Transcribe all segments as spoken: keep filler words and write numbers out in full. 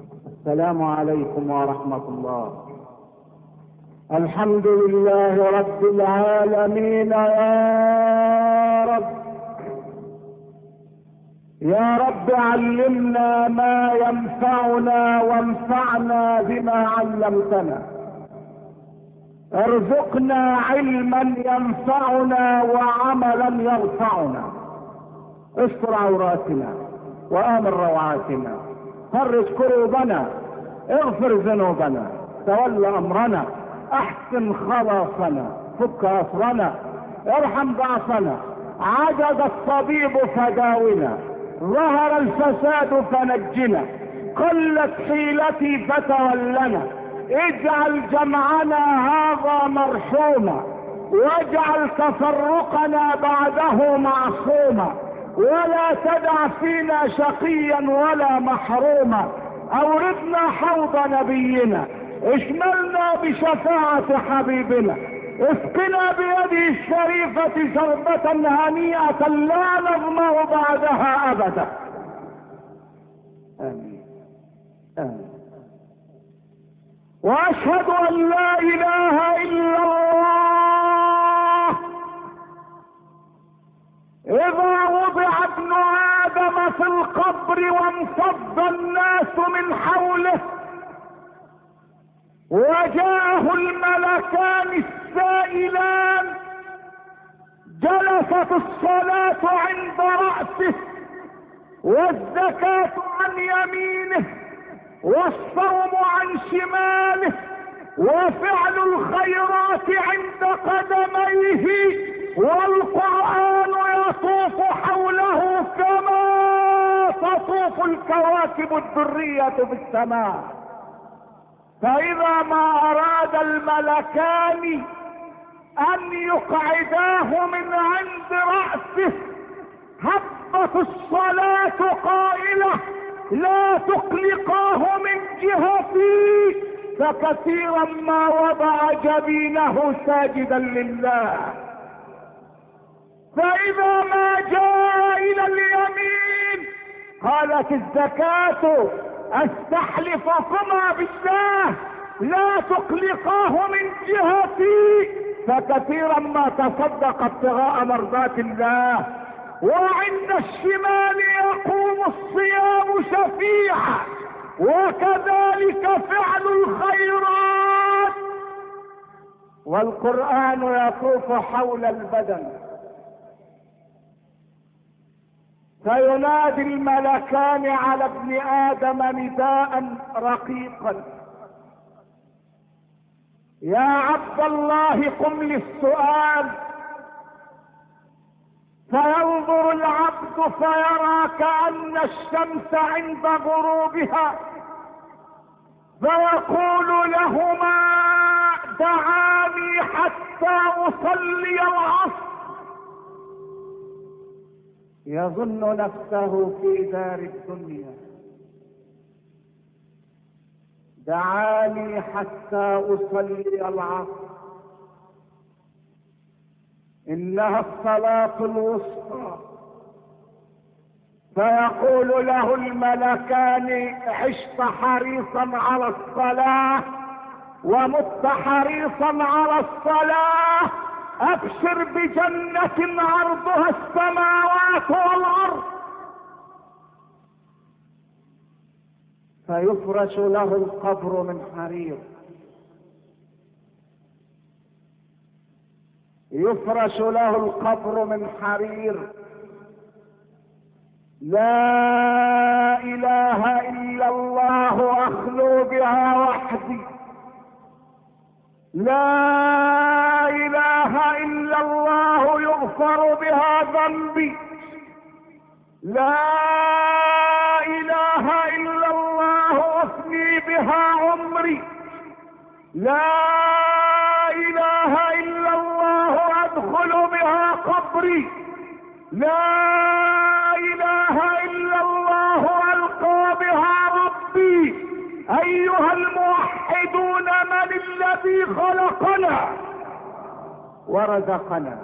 السلام عليكم ورحمة الله. الحمد لله رب العالمين. يا رب يا رب علمنا ما ينفعنا وانفعنا بما علمتنا. ارزقنا علما ينفعنا وعملا يرفعنا. استر عوراتنا وآمن روعاتنا. فرج كروبنا. اغفر ذنوبنا. تول امرنا. احسن خلاصنا. فك اسرنا. ارحم ضعفنا. عجز الطبيب فداونا. ظهر الفساد فنجنا. قلت حيلتي فتولنا. اجعل جمعنا هذا مرحوما واجعل تفرقنا بعده معصوما ولا تدع فينا شقيا ولا محروما. اوردنا حوض نبينا اشملنا بشفاعة حبيبنا. اسقنا بيده الشريفة شربة هنيئة لا نظمأ بعدها ابدا. امين امين. واشهد ان لا اله الا الله. اذا وضع ابن ادم في القبر وانفض الناس من حوله وجاءه الملكان السائلان جلست الصلاة عند رأسه والزكاة عن يمينه والصوم عن شماله وفعل الخيرات عند قدميه والقرآن يطوف حوله كما تطوف الكواكب الدرية في السماء. فإذا ما أراد الملكان أن يقعداه من عند رأسه هبت الصلاة قائلة لا تقلقاه من جهتي. فكثيرا ما وضع جبينه ساجدا لله. فإذا ما جاء إلى اليمين قالت الزكاة استحلفكما بالله لا تقلقاه من جهتي. فكثيرا ما تصدق ابتغاء مرضات الله. وعند الشمال يقوم الصيام شفيعا وكذلك فعل الخيرات. والقرآن يطوف حول البدن فينادي الملكان على ابن آدم نداء رقيقا يا عبد الله قم للسؤال. فينظر العبد فيرى كأن الشمس عند غروبها فيقول لهما دعاني حتى أصلي العصر. يظن نفسه في دار الدنيا. دعاني حتى أصلي العصر إنها الصلاة الوسطى. فيقول له الملكان عشت حريصا على الصلاة ومت حريصا على الصلاة. ابشر بجنة عرضها السماوات والارض. فيفرش له القبر من حرير. يفرش له القبر من حرير. لا اله الا الله اخلو بها وحدي. لا اله الا الله يغفر بها ذنبي. لا اله الا الله افني بها عمري. لا اله الا الله ادخل بها قبري. لا اله الا الله القى بها ربي. ايها الموحدون من الذي خلقنا ورزقنا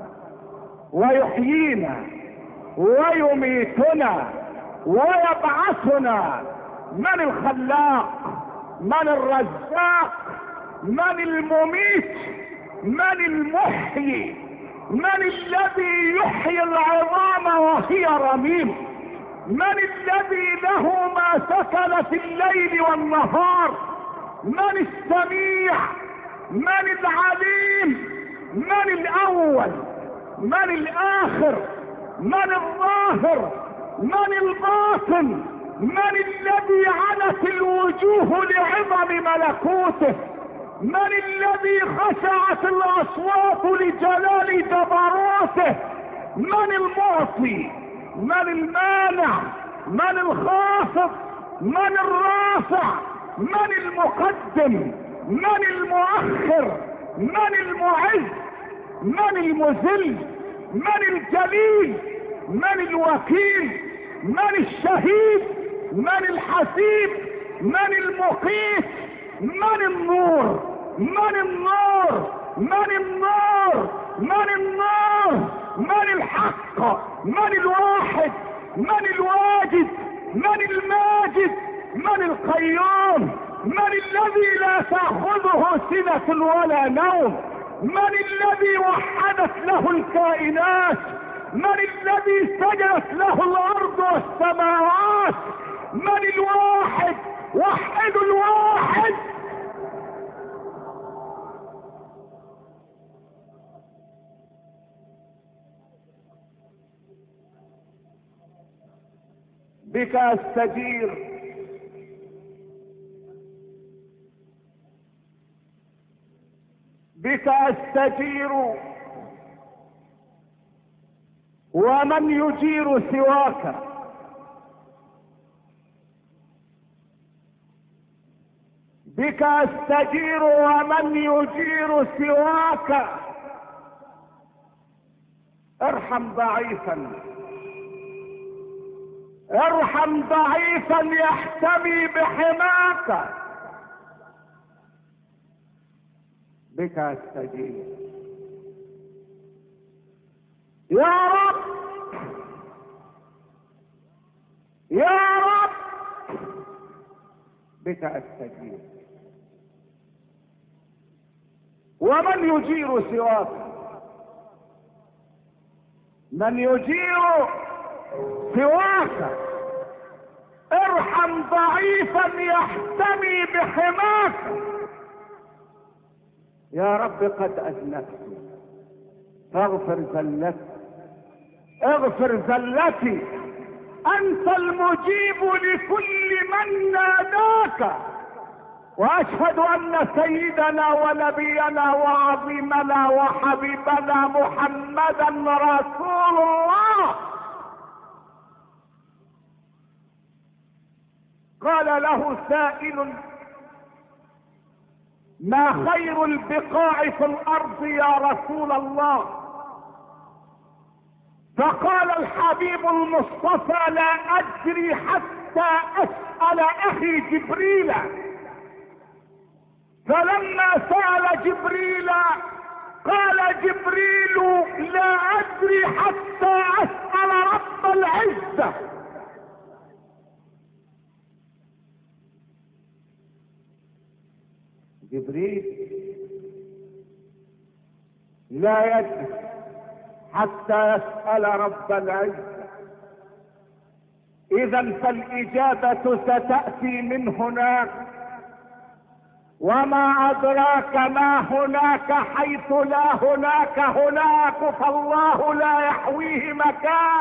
ويحيينا ويميتنا ويبعثنا من الخلاق؟ من الرزاق؟ من المميت؟ من المحيي؟ من الذي يحيي العظام وهي رميم؟ من الذي له ما سكن في الليل والنهار؟ من السميع؟ من العليم؟ من الاول؟ من الاخر؟ من الظاهر؟ من الباطن؟ من الذي عنت الوجوه لعظم ملكوته؟ من الذي خشعت الاصوات لجلال جبروته؟ من المعطي؟ من المانع؟ من الخافض؟ من الرافع؟ من المقدم؟ من المؤخر؟ من المعز؟ من المذل؟ من الجليل؟ من الوكيل؟ من الشهيد؟ من الحسيب؟ من المقيت؟ من النور؟ من النور؟ من النور؟ من النور؟ من الحق؟ من الواحد؟ من الواجد؟ من الماجد؟ من القيوم؟ من الذي لا تأخذه سنة ولا نوم؟ من الذي وحدت له الكائنات؟ من الذي سجدت له الارض والسماوات؟ من الواحد؟ وحد الواحد. بك استجير، بك استجير، ومن يجير سواك؟ بك استجير ومن يجير سواك. ارحم ضعيفا، ارحم ضعيفا يحتمي بحماك. بك استجير يا رب، يا رب، بك استجير. ومن يجير سواك؟ من يجير سواك؟ ارحم ضعيفا يحتمي بحماك. يا رب قد اذنبت فاغفر زلتي، اغفر زلتي. انت المجيب لكل من ناداك. واشهد ان سيدنا ونبينا وعظيمنا وحبيبنا محمدا رسول الله. قال له سائل: ما خير البقاع في الارض يا رسول الله؟ فقال الحبيب المصطفى: لا ادري حتى اسأل اخي جبريل. فلما سأل جبريل قال جبريل: لا ادري حتى اسأل رب العزة. جبريل لا يدري حتى يسأل رب العزة. اذا فالاجابة ستأتي من هناك، وما ادراك ما هناك حيث لا هناك هناك، فالله لا يحويه مكان.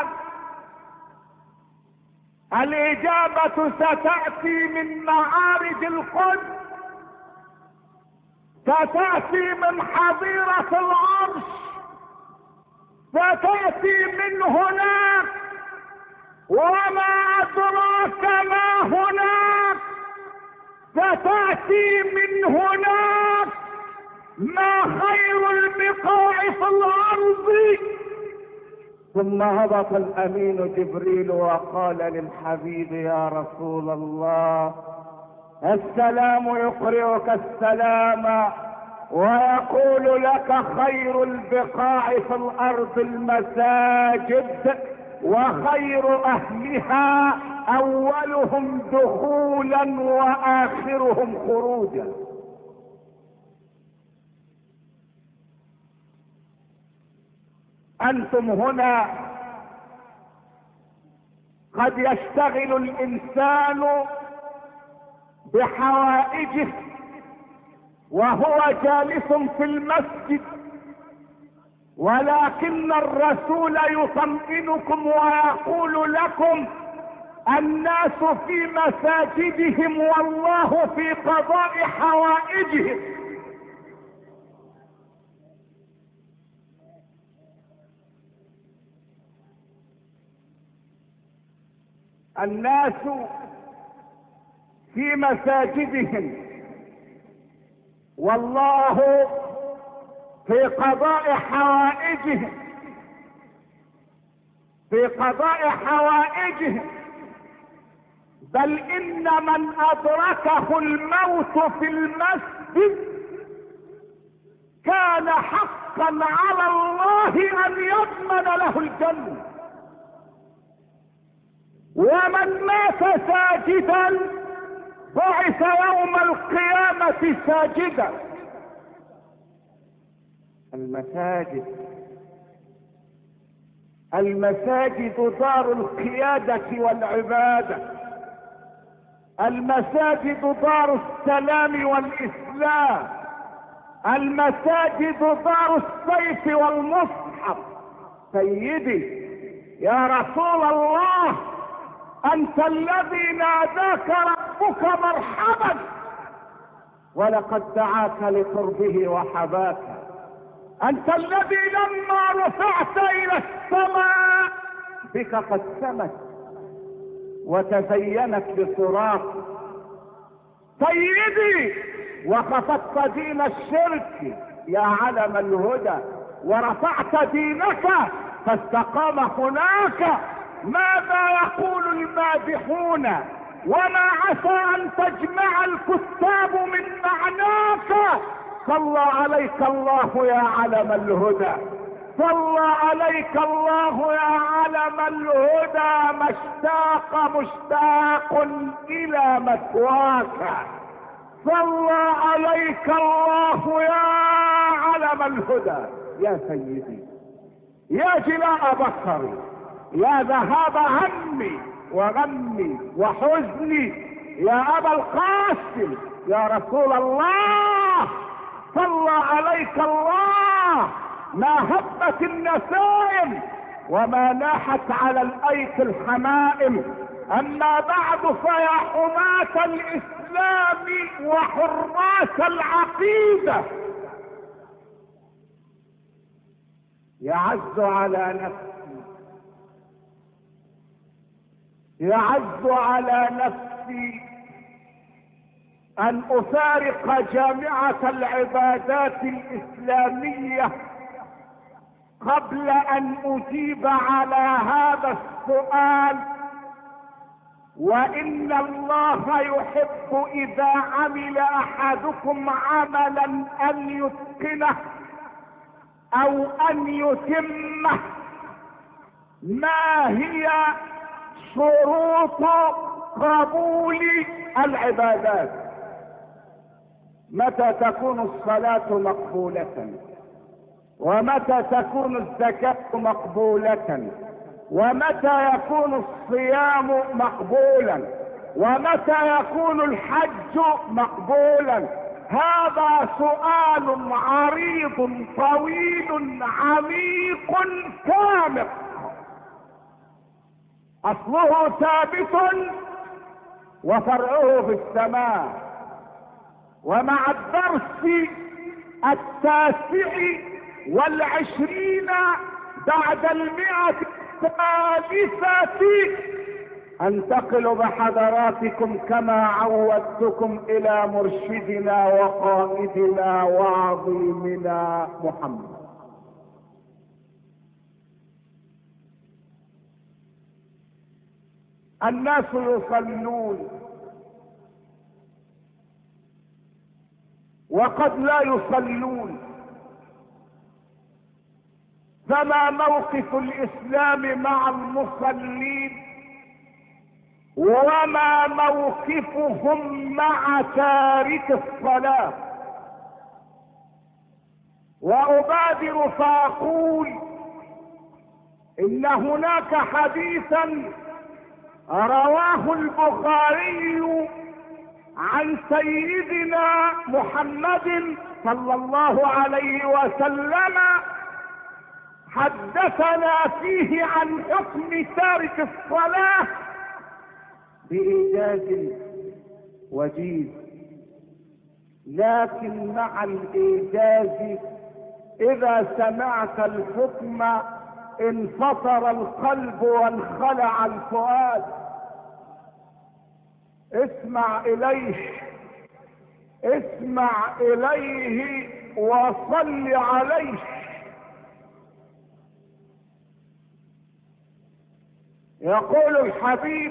الاجابة ستأتي من معارج القدس، ستأتي من حظيرة العرش، ستأتي من هناك. وما أدراك ما هناك، ستأتي من هناك. ما خير البقاع في الأرض. ثم هبط الأمين جبريل وقال للحبيب: يا رسول الله، السلام يقرئك السلام ويقول لك: خير البقاع في الارض المساجد. وخير اهلها اولهم دخولا واخرهم خروجا. انتم هنا قد يشتغل الانسان بحوائجه وهو جالس في المسجد، ولكن الرسول يطمئنكم ويقول لكم الناس في مساجدهم والله في قضاء حوائجهم. الناس في مساجدهم والله في قضاء حوائجهم، في قضاء حوائجهم، بل ان من ادركه الموت في المسجد كان حقا على الله ان يضمن له الجنة، ومن مات ساجدا بعث يوم القيامة ساجدا. المساجد المساجد دار القيادة والعبادة، المساجد دار السلام والإسلام، المساجد دار السيف والمصحف. سيدي يا رسول الله، أنت الذي ناداك ربك مرحبا، ولقد دعاك لقربه وحباك. أنت الذي لما رفعت إلى السماء بك قد سمت وتزينت بصراط. سيدي وخفضت دين الشرك يا علم الهدى، ورفعت دينك فاستقام هناك. ماذا يقول المادحون وما عسى ان تجمع الكتاب من معناك؟ صلى عليك الله يا علم الهدى، صلى عليك الله يا علم الهدى. ما اشتاق مشتاق الى مثواك، صلى عليك الله يا علم الهدى. يا سيدي يا جلاء بصري، يا ذهاب همي وغمي وحزني، يا ابا القاسم، يا رسول الله، صلى عليك الله. ما هبت النسائم وما ناحت على الايك الحمائم. اما بعد فيا حماة الاسلام وحراس العقيدة، يعز على نفسي يعز على نفسي ان افارق جامعة العبادات الاسلامية قبل ان اجيب على هذا السؤال. وان الله يحب اذا عمل احدكم عملا ان يتقنه او ان يتمه. ما هي شروط قبول العبادات؟ متى تكون الصلاة مقبولة؟ ومتى تكون الزكاة مقبولة؟ ومتى يكون الصيام مقبولا؟ ومتى يكون الحج مقبولا؟ هذا سؤال عريض طويل عميق كامل، اصله ثابت وفرعه في السماء. ومع الدرس التاسع والعشرين بعد المئة الثالثة انتقل بحضراتكم كما عودتكم الى مرشدنا وقائدنا وعظيمنا محمد. الناس يصلون وقد لا يصلون، فما موقف الاسلام مع المصلين وما موقفهم مع تارك الصلاة؟ وأبادر فأقول إن هناك حديثا رواه البخاري عن سيدنا محمد صلى الله عليه وسلم حدثنا فيه عن حكم تارك الصلاة بإيجاز وجيز، لكن مع الإيجاز إذا سمعت الحكم انفطر القلب وانخلع الفؤاد. اسمع إليه، اسمع إليه وصل عليه. يقول الحبيب: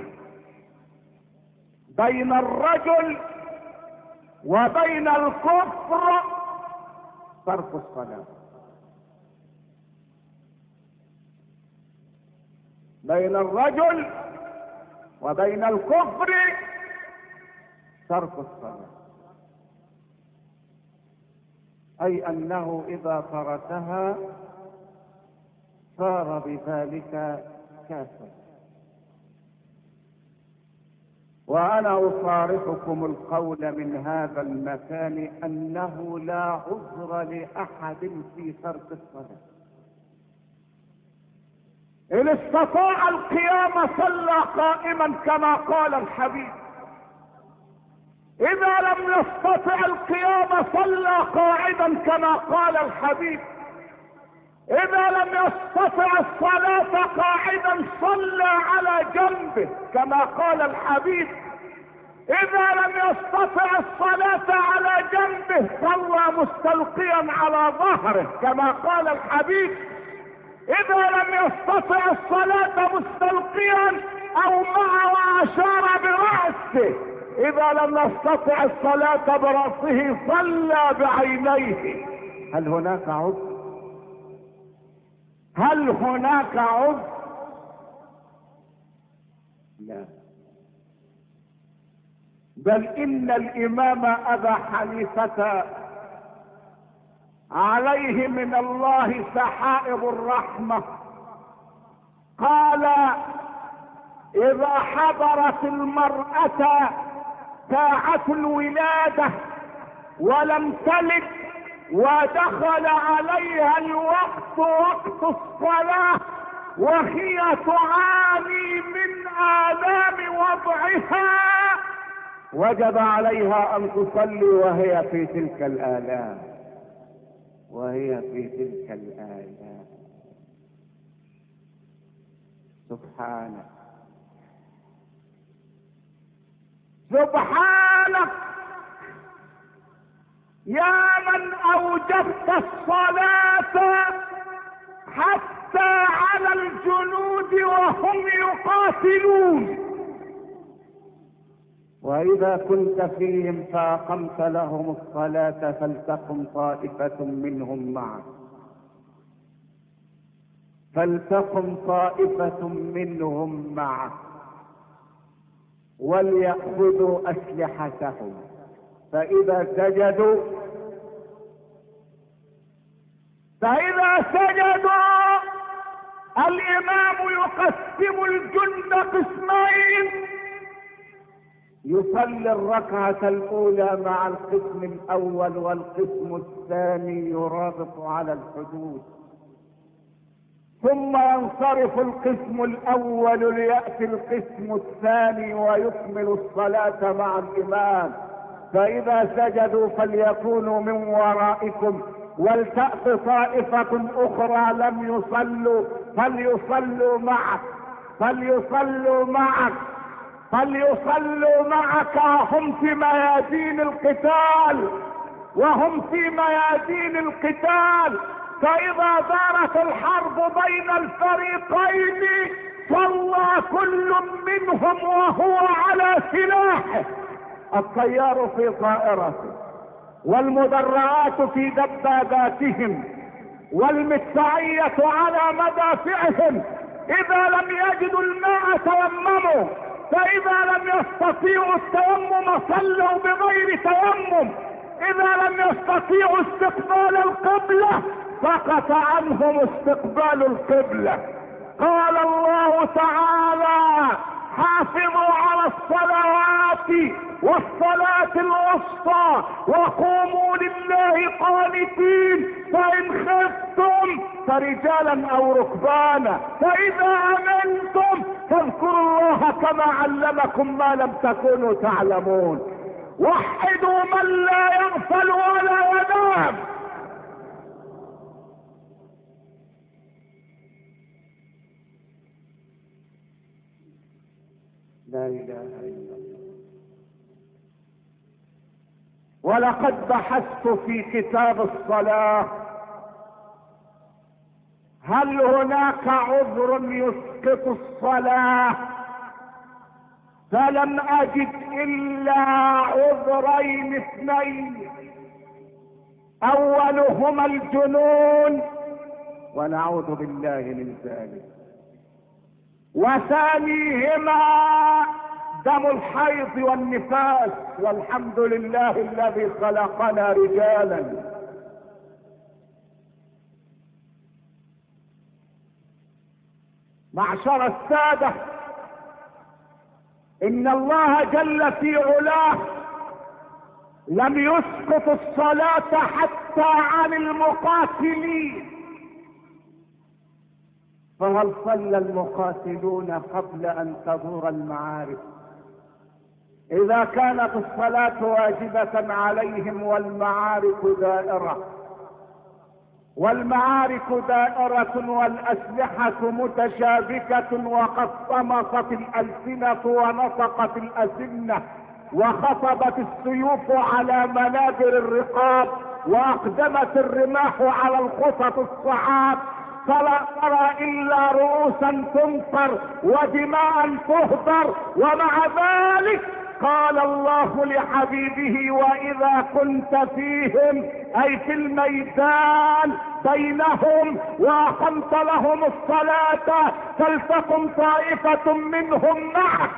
بين الرجل وبين الكفر ترك الصلاة. بين الرجل وبين الكفر ترك الصلاة، أي أنه إذا تركها صار بذلك كافر. وأنا أصارحكم القول من هذا المكان أنه لا عذر لأحد في ترك الصلاة. إن استطاع القيام صلى قائما كما قال الحبيب، إذا لم يستطع القيام صلى قاعدا كما قال الحبيب، إذا لم يستطع الصلاة قاعدا صلى على جنبه كما قال الحبيب، إذا لم يستطع الصلاة على جنبه صلى مستلقيا على ظهره كما قال الحبيب، إذا لم يستطع الصلاة مستلقيا أو مع وأشار برأسه، إذا لم يستطع الصلاة برأسه صلى بعينيه. هل هناك عذر؟ هل هناك عذر؟ لا، بل إن الإمام أبا حنيفة عليه من الله سحائب الرحمة قال: إذا حضرت المرأة ساعة الولادة ولم تلد ودخل عليها الوقت وقت الصلاة وهي تعاني من آلام وضعها، وجب عليها أن تصلي وهي في تلك الآلام، وهي في تلك الآلام. سبحانك سبحانك يا من أوجبت الصلاة حتى على الجنود وهم يقاتلون، وإذا كنت فيهم فأقمت لهم الصلاة فلتقم طائفة منهم معك، فلتقم طائفة منهم معك وليأخذوا أسلحتهم، فإذا سجدوا فإذا سجدوا الإمام يقسم الجند قسمين، يصلي الركعة الأولى مع القسم الأول والقسم الثاني يرابط على الحدود، ثم ينصرف القسم الأول ليأتي القسم الثاني ويكمل الصلاة مع الإمام. فإذا سجدوا فليكونوا من ورائكم ولتأت طائفة أخرى لم يصلوا فليصلوا معك فليصلوا معك فليصلوا معك وهم في ميادين القتال وهم في ميادين القتال فإذا دارت الحرب بين الفريقين صلى كل منهم وهو على سلاحه، الطيار في طائرته والمدرعات في دباباتهم والمدفعية على مدافعهم اذا لم يجدوا الماء تيمموا، فاذا لم يستطيعوا التيمم صلوا بغير تيمم، اذا لم يستطيعوا استقبال القبلة سقط عنهم استقبال القبلة. قال الله تعالى: حافظوا على الصلوات والصلاة الوسطى وقوموا لله قانتين، فإن خفتم فرجالا أو ركبانا، فإذا أمنتم فاذكروا الله كما علمكم ما لم تكونوا تعلمون. وحدوا من لا يغفل ولا ينام. لا إله إلا الله. ولقد بحثت في كتاب الصلاة هل هناك عذر يسقط الصلاة، فلم أجد إلا عذرين اثنين، أولهما الجنون ونعوذ بالله من ذلك، وثانيهما دم الحيض والنفاس، والحمد لله الذي خلقنا رجالا. معشر السادة، ان الله جل في علاه لم يسقط الصلاة حتى عن المقاتلين، فهل صلى المقاتلون قبل ان تدور المعارك؟ اذا كانت الصلاة واجبة عليهم والمعارك دائرة، والمعارك دائرة والاسلحة متشابكة، وقد طمست الالسنة ونطقت الاسنة، وخطبت السيوف على منابر الرقاب، واقدمت الرماح على الخطط الصعاب، فلا ترى الا رؤوسا تنصر ودماء تهدر. ومع ذلك قال الله لحبيبه: واذا كنت فيهم اي في الميدان بينهم واقمت لهم الصلاة فلتقم طائفة منهم معك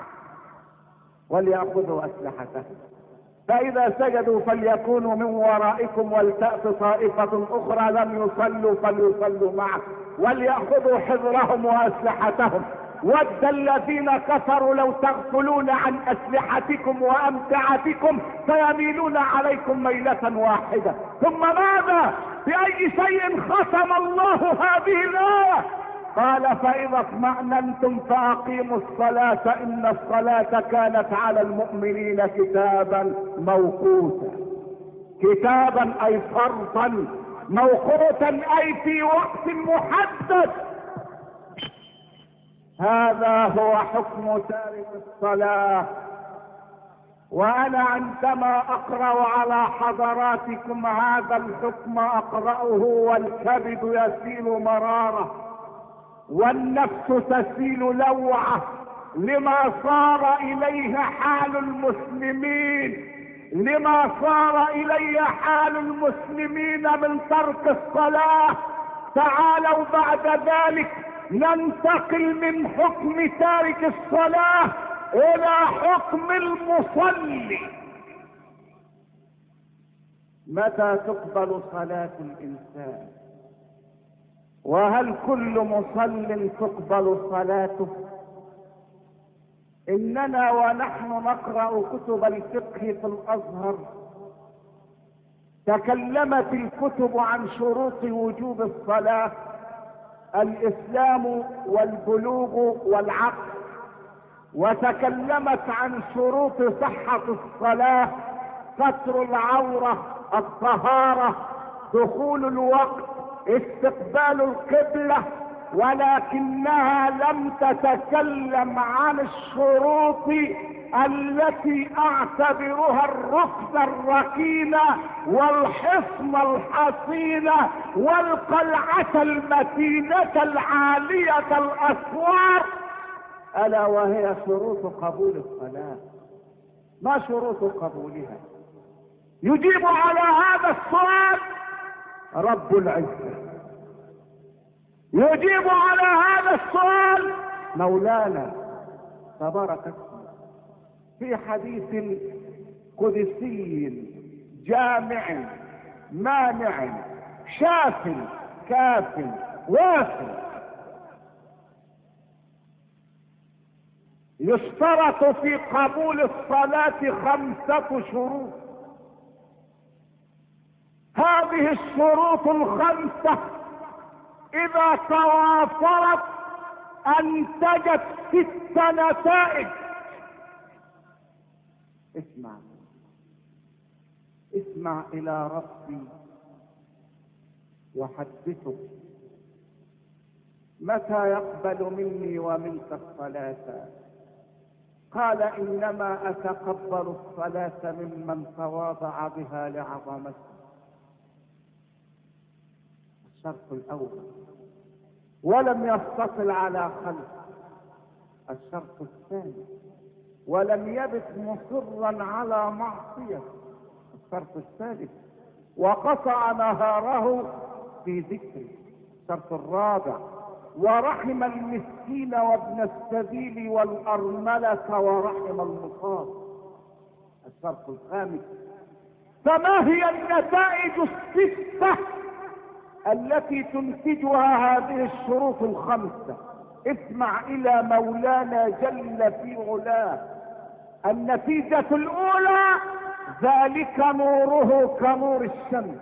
وليأخذوا اسلحتهم، فاذا سجدوا فليكونوا من ورائكم ولتأت طائفة اخرى لم يصلوا فليصلوا معك وليأخذوا حذرهم واسلحتهم. ود الذين كفروا لو تغفلون عن اسلحتكم وامتعتكم فيميلون عليكم ميلة واحدة. ثم ماذا؟ باي شيء ختم الله هذه الآية؟ قال: فاذا اطمأننتم فاقيموا الصلاة ان الصلاة كانت على المؤمنين كتابا موقوتا. كتابا اي فرضا، موقوتا اي في وقت محدد. هذا هو حكم تارك الصلاة. وانا عندما اقرأ على حضراتكم هذا الحكم اقرأه والكبد يسيل مرارة والنفس تسيل لوعة، لما صار اليه حال المسلمين، لما صار اليه حال المسلمين من ترك الصلاة. تعالوا بعد ذلك ننتقل من حكم تارك الصلاة الى حكم المصلي. متى تقبل صلاة الانسان؟ وهل كل مصل تقبل صلاته؟ اننا ونحن نقرأ كتب الفقه في الازهر تكلمت الكتب عن شروط وجوب الصلاة: الاسلام والبلوغ والعقل. وتكلمت عن شروط صحة الصلاة: ستر العورة، الطهارة، دخول الوقت، استقبال القبلة. ولكنها لم تتكلم عن الشروط التي اعتبرها الركن الركين والحصن الحصين والقلعة المتينة العالية الاسوار، الا وهي شروط قبول الصلاة. ما شروط قبولها؟ يجيب على هذا السؤال رب العزة. يجيب على هذا السؤال مولانا تبارك اسمه في حديث قدسي جامع مانع شاف كاف وافٍ. يشترط في قبول الصلاة خمسة شروط. هذه الشروط الخمسة إذا توافرت أنتجت ست نتائج. اسمع اسمع إلى ربي وحدثه متى يقبل مني ومنك الصلاة. قال إنما أتقبل الصلاة ممن تواضع بها لعظمته. الشرط الأول ولم يستطل على خلق. الشرط الثاني ولم يبت مصرا على معصية. الشرط الثالث وقطع نهاره في ذكره. الشرط الرابع ورحم المسكين وابن السبيل والأرملة ورحم المصاب. الشرط الخامس فما هي النتائج الستة التي تنتجها هذه الشروط الخمسة؟ اسمع إلى مولانا جل في علاه. النتيجة الأولى ذلك نوره كنور الشمس.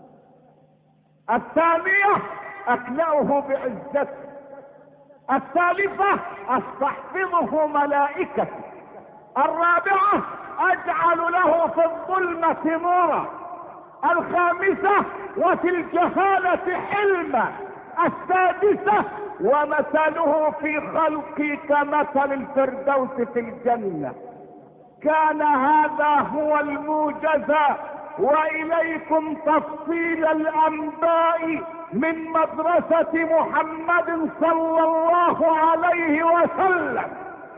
الثانية أكلأه بعزته. الثالثة أستحفظه ملائكته. الرابعة أجعل له في الظلمة نورا. الخامسة وفي الجهالة حلما. السادسة ومثله في خلقي كمثل الفردوس في الجنة. كان هذا هو الموجز وإليكم تفصيل الأنباء من مدرسة محمد صلى الله عليه وسلم.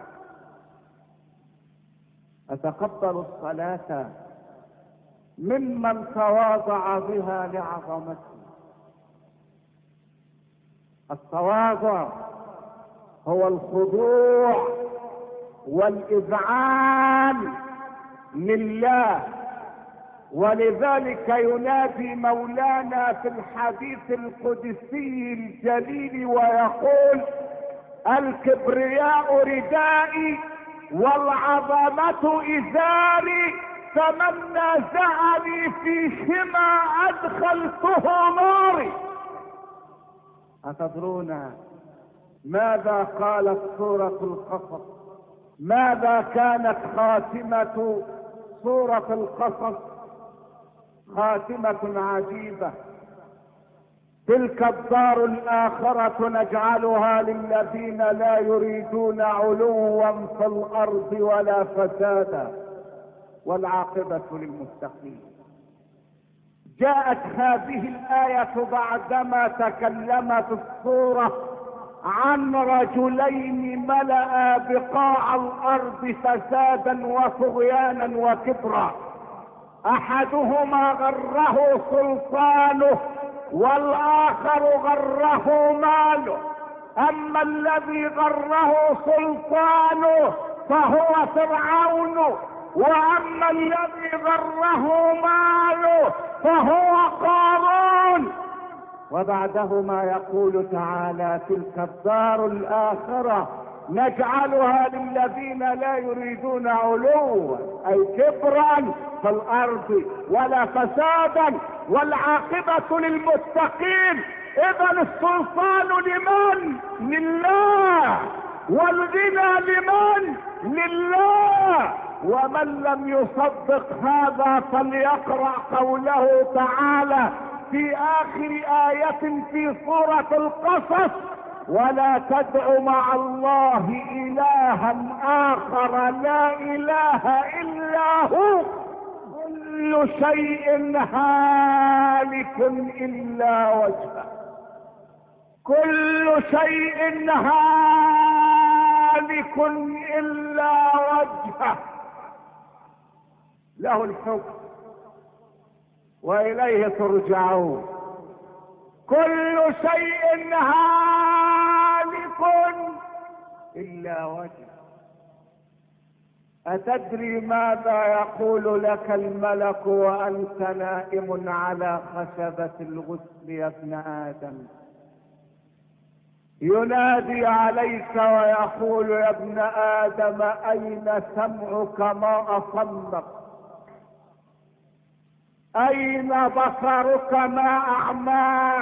أتقبل الصلاة ممن تواضع بها لعظمته. التواضع هو الخضوع والإذعان لله. ولذلك ينادي مولانا في الحديث القدسي الجليل ويقول الكبرياء ردائي والعظمة إزاري فمن نازعني فيهما أدخلته ناري. أتدرون ماذا قالت سورة القصص؟ ماذا كانت خاتمة سورة القصص؟ خاتمة عجيبة. تلك الدار الآخرة نجعلها للذين لا يريدون علوا في الأرض ولا فسادا والعاقبة للمتقين. جاءت هذه الآية بعدما تكلمت السورة عن رجلين ملأ بقاع الأرض فسادا وطغيانا وكبرا. أحدهما غره سلطانه والآخر غره ماله. أما الذي غره سلطانه فهو فرعون، وأما الذي غره ماله فهو قارون. وبعدهما يقول تعالى تلك الدار الآخرة نجعلها للذين لا يريدون علوا أي كبرا في الأرض ولا فسادا والعاقبة للمتقين. إذا السلطان لمن؟ لله. والغنى لمن؟ لله. ومن لم يصدق هذا فليقرأ قوله تعالى في آخر آية في سورة القصص ولا تدع مع الله إلها آخر لا إله إلا هو كل شيء هالك إلا وجهه. كل شيء هالك إلا وجهه له الحكم وإليه ترجعون. كل شيء هالك إلا وجهه. أتدري ماذا يقول لك الملك وأنت نائم على خشبة الغسل يا ابن آدم؟ ينادي عليك ويقول يا ابن آدم أين سمعك ما أصمك؟ أين بصرك ما أعماك؟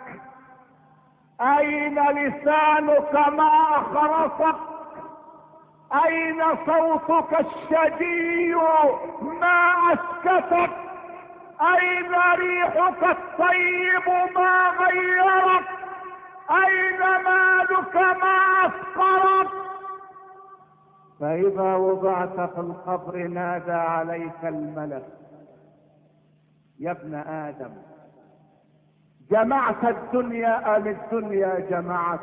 أين لسانك ما أخرسك؟ أين صوتك الشجي ما أسكتك؟ أين ريحك الطيب ما غيرك؟ أين مالك ما أفقرك؟ فإذا وضعت في القبر نادى عليك الملك يا ابن آدم جمعت الدنيا أم الدنيا جمعت؟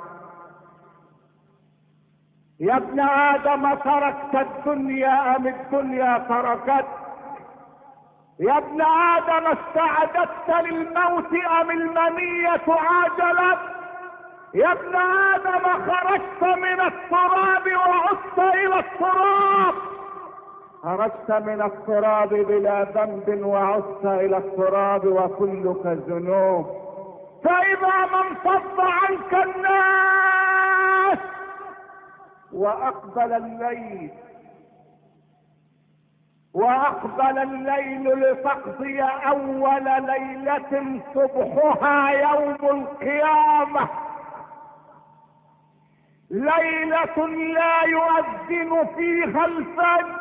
يا ابن آدم تركت الدنيا أم الدنيا تركت؟ يا ابن آدم استعددت للموت أم المنية عاجلت؟ يا ابن آدم خرجت من التراب وعدت إلى التراب. خرجت من التراب بلا ذنب وعدت إلى التراب وكلك ذنوب. فإذا ما انفض عنك الناس وأقبل الليل وأقبل الليل لتقضي أول ليلة صبحها يوم القيامة، ليلة لا يؤذن فيها الفجر،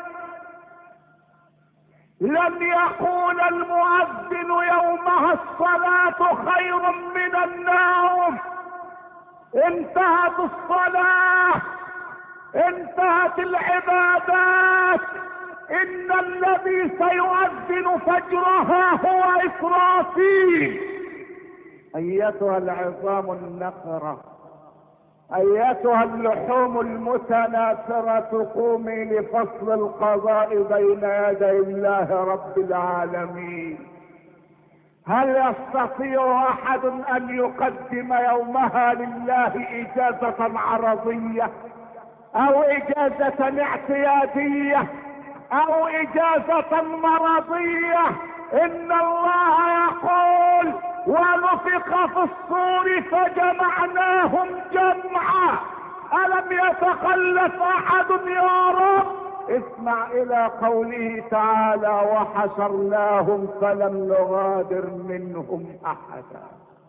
لم يقول المؤذن يومها الصلاة خير من النوم. انتهت الصلاة، انتهت العبادات، ان الذي سيؤذن فجرها هو إسرافيل. ايتها العظام النخرة، ايتها اللحوم المتناثرة، قومي لفصل القضاء بين يدي الله رب العالمين. هل يستطيع احد ان يقدم يومها لله اجازة عرضية او اجازة اعتيادية او اجازة مرضية؟ ان الله يقول ونفخ في الصور فجمعناهم جمعا. الم يتخلف احد يا رب؟ اسمع الى قوله تعالى وحشرناهم فلم نغادر منهم احدا.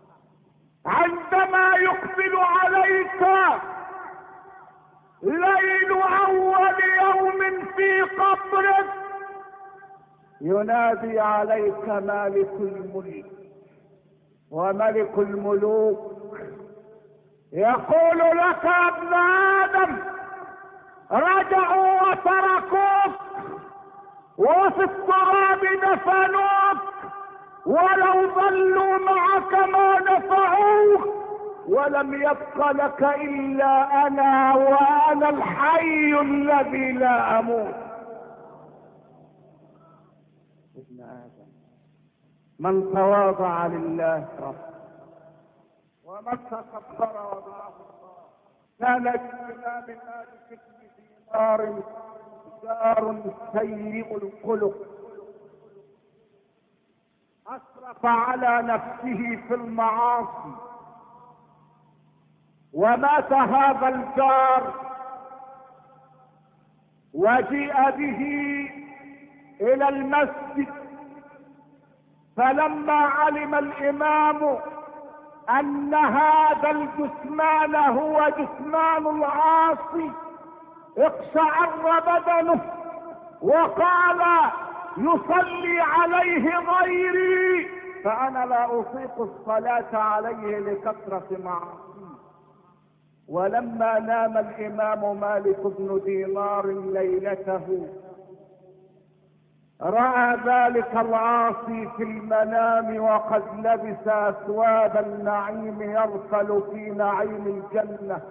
عندما يقبل عليك ليل اول يوم في قبرك ينادي عليك مالك الملك وملك الملوك، يقول لك يا ابن آدم رجعوا وتركوك وفي التراب دفنوك، ولو ظلوا معك ما نفعوك، ولم يبق لك إلا أنا وأنا الحي الذي لا أموت. ابن آدم من تواضع لله رب ومن تكبر وضعه الله كان جئنا من آل كتب دينار جار سيء الخلق أسرف على نفسه في المعاصي، ومات هذا الجار وجيء به إلى المسجد، فلما علم الإمام أن هذا الجثمان هو جثمان العاصي اقشعر بدنه وقال يصلي عليه غيري فأنا لا أطيق الصلاة عليه لكثرة معاصيه. ولما نام الإمام مالك بن دينار ليلته رأى ذلك العاصي في المنام وقد لبس أثواب النعيم يرفل في نعيم الجنة،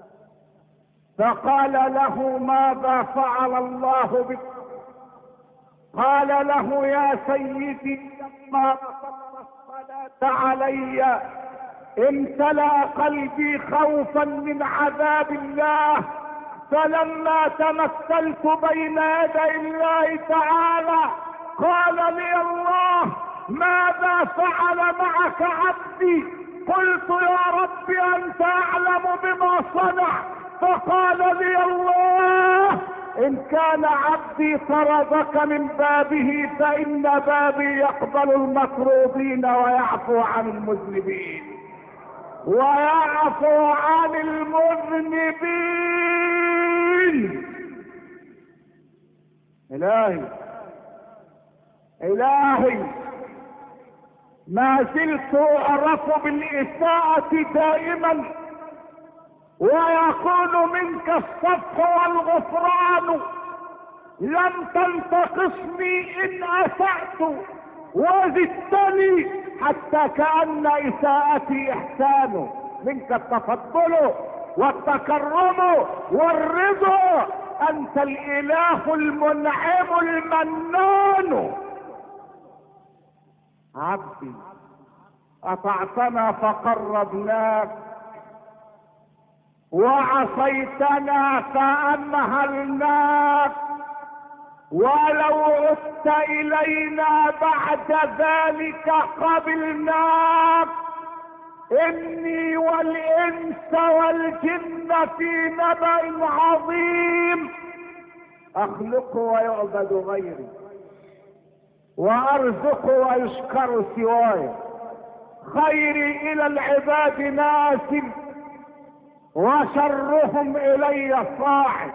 فقال له ماذا فعل الله بك؟ قال له يا سيدي لما رفضت الصلاة علي امتلأ قلبي خوفا من عذاب الله، فلما تمثلت بين يدي الله تعالى قال لي الله: ماذا فعل معك عبدي؟ قلت: يا رب انت اعلم بما صنع. فقال لي الله: ان كان عبدي طردك من بابه فان بابي يقبل المطرودين ويعفو عن المذنبين ويعفو عن المذنبين. الهي الهي ما زلت اعرف بالاساءة دائما، ويكون منك الصفح والغفران. لم تنتقصني ان اسأت وزدتني حتى كأن اساءتي احسان. منك التفضل والتكرم والرضا، انت الاله المنعم المنان. عبدي اطعتنا فقربناك، وعصيتنا فامهلناك، ولو عدت الينا بعد ذلك قبلناك. اني والانس والجن في نبأ عظيم، اخلق ويعبد غيري، وارزق ويشكر سواي. خيري الى العباد ناس، وشرهم الي صاعد.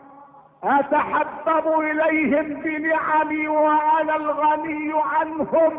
اتحبب اليهم بنعمي وانا الغني عنهم،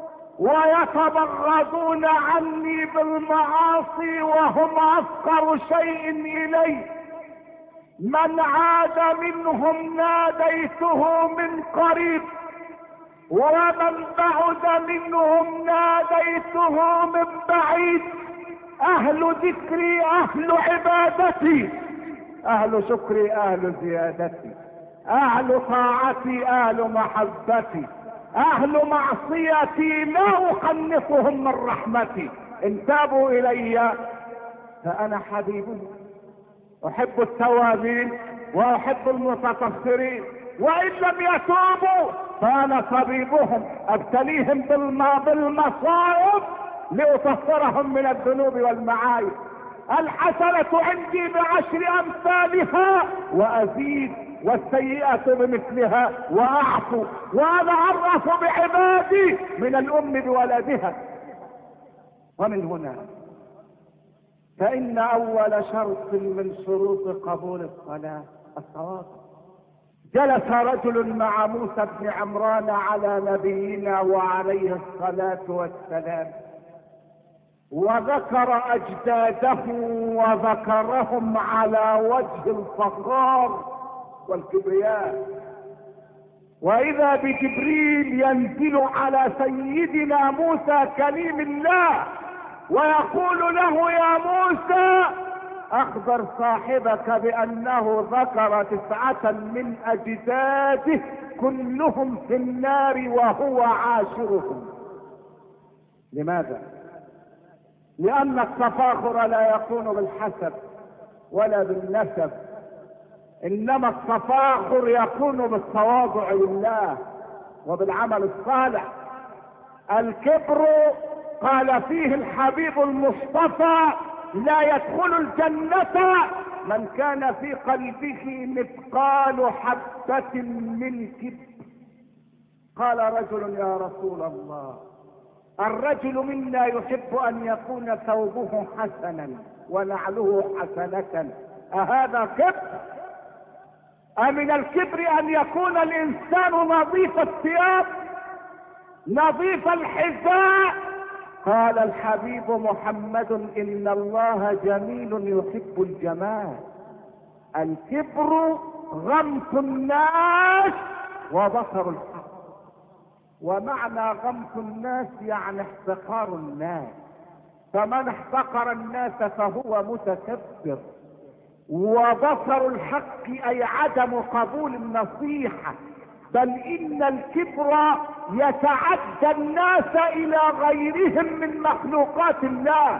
ويتبغضون عني بالمعاصي وهم افقر شيء الي. من عاد منهم ناديته من قريب، ومن بعد منهم ناديته من بعيد. اهل ذكري اهل عبادتي، اهل شكري اهل زيادتي، اهل طاعتي اهل محبتي، اهل معصيتي لا اخنفهم من رحمتي. ان تابوا الي فانا حبيبهم، احب التوابين واحب المتطهرين، وان لم يتوبوا فانا طبيبهم، ابتليهم بالمصائب لأطهرهم من الذنوب والمعايب. الحسنة عندي بعشر امثالها وازيد، والسيئة بمثلها واعفو، وانا اعرف بعبادي من الام بولدها. ومن هنا فان اول شرط من شروط قبول الصلاة الصواب. جلس رجل مع موسى بن عمران على نبينا وعليه الصلاة والسلام، وذكر اجداده وذكرهم على وجه الفخار والكبرياء. واذا بجبريل ينزل على سيدنا موسى كليم الله ويقول له: يا موسى اخبر صاحبك بانه ذكر تسعة من اجداده كلهم في النار وهو عاشرهم. لماذا؟ لان التفاخر لا يكون بالحسب ولا بالنسب، انما التفاخر يكون بالتواضع لله وبالعمل الصالح. الكبر قال فيه الحبيب المصطفى: لا يدخل الجنة من كان في قلبه مثقال حبة من كبر. قال رجل: يا رسول الله، الرجل منا يحب ان يكون ثوبه حسنا ونعله حسنة، اهذا كبر؟ امن الكبر ان يكون الانسان نظيف الثياب نظيف الحذاء؟ قال الحبيب محمد: ان الله جميل يحب الجمال. الكبر غمط الناس وبصر الحق. ومعنى غمط الناس يعني احتقار الناس، فمن احتقر الناس فهو متكبر. وبصر الحق اي عدم قبول النصيحة، بل ان الكبر يتعدى الناس الى غيرهم من مخلوقات الله.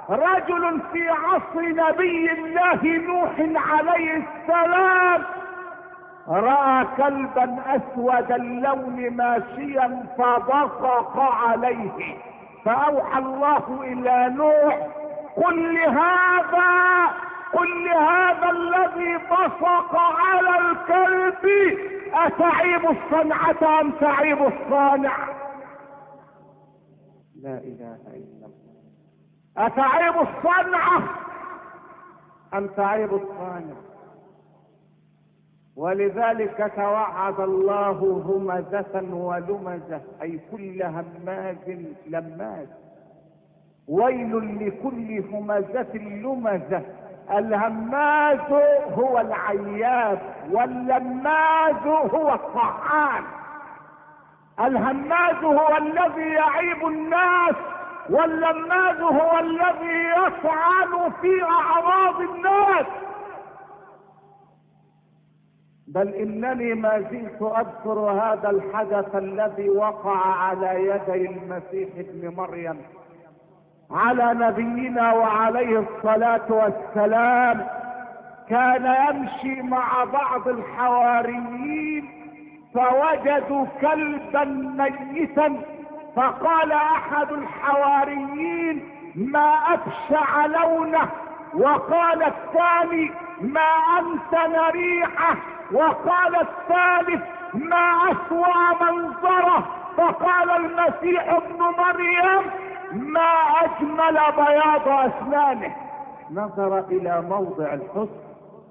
رجل في عصر نبي الله نوح عليه السلام رأى كلبا اسود اللون ماشيا فبصق عليه، فاوحى الله الى نوح قل لهذا قل لهذا الذي بصق على الكلب اتعيب الصنعة ام تعيب الصانع؟ لا اله الا الله. اتعيب الصنعة ام تعيب الصانع؟ ولذلك توعد الله همزة ولمزة، اي كل هماز لماز. ويل لكل همزة لمزة. الهماز هو العياب واللماز هو الطعان. الهماز هو الذي يعيب الناس، واللماز هو الذي يطعن في اعراض الناس. بل انني ما زلت اذكر هذا الحدث الذي وقع على يدي المسيح ابن مريم على نبينا وعليه الصلاة والسلام. كان يمشي مع بعض الحواريين فوجدوا كلبا ميتا، فقال احد الحواريين ما ابشع لونه، وقال الثاني ما امتن ريحه، وقال الثالث ما اسوأ منظره. فقال المسيح ابن مريم ما اجمل بياض اسنانه. نظر الى موضع الحسن.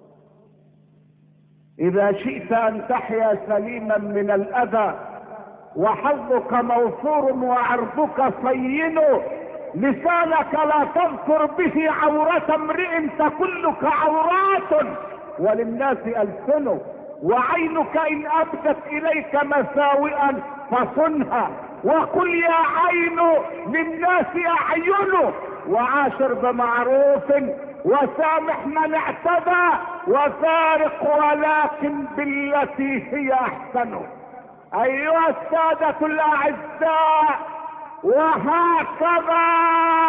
اذا شئت ان تحيا سليما من الاذى وحظك موفور وعرضك صين، لسانك لا تذكر به عورة امرئ تكلك عورات وللناس ألسن، وعينك ان ابدت اليك مساوئا فصنها، وقل يا عين للناس اعين، وعاشر بمعروف وسامح من اعتدى، وفارق ولكن بالتي هي احسن. ايها السادة الاعزاء، وهكذا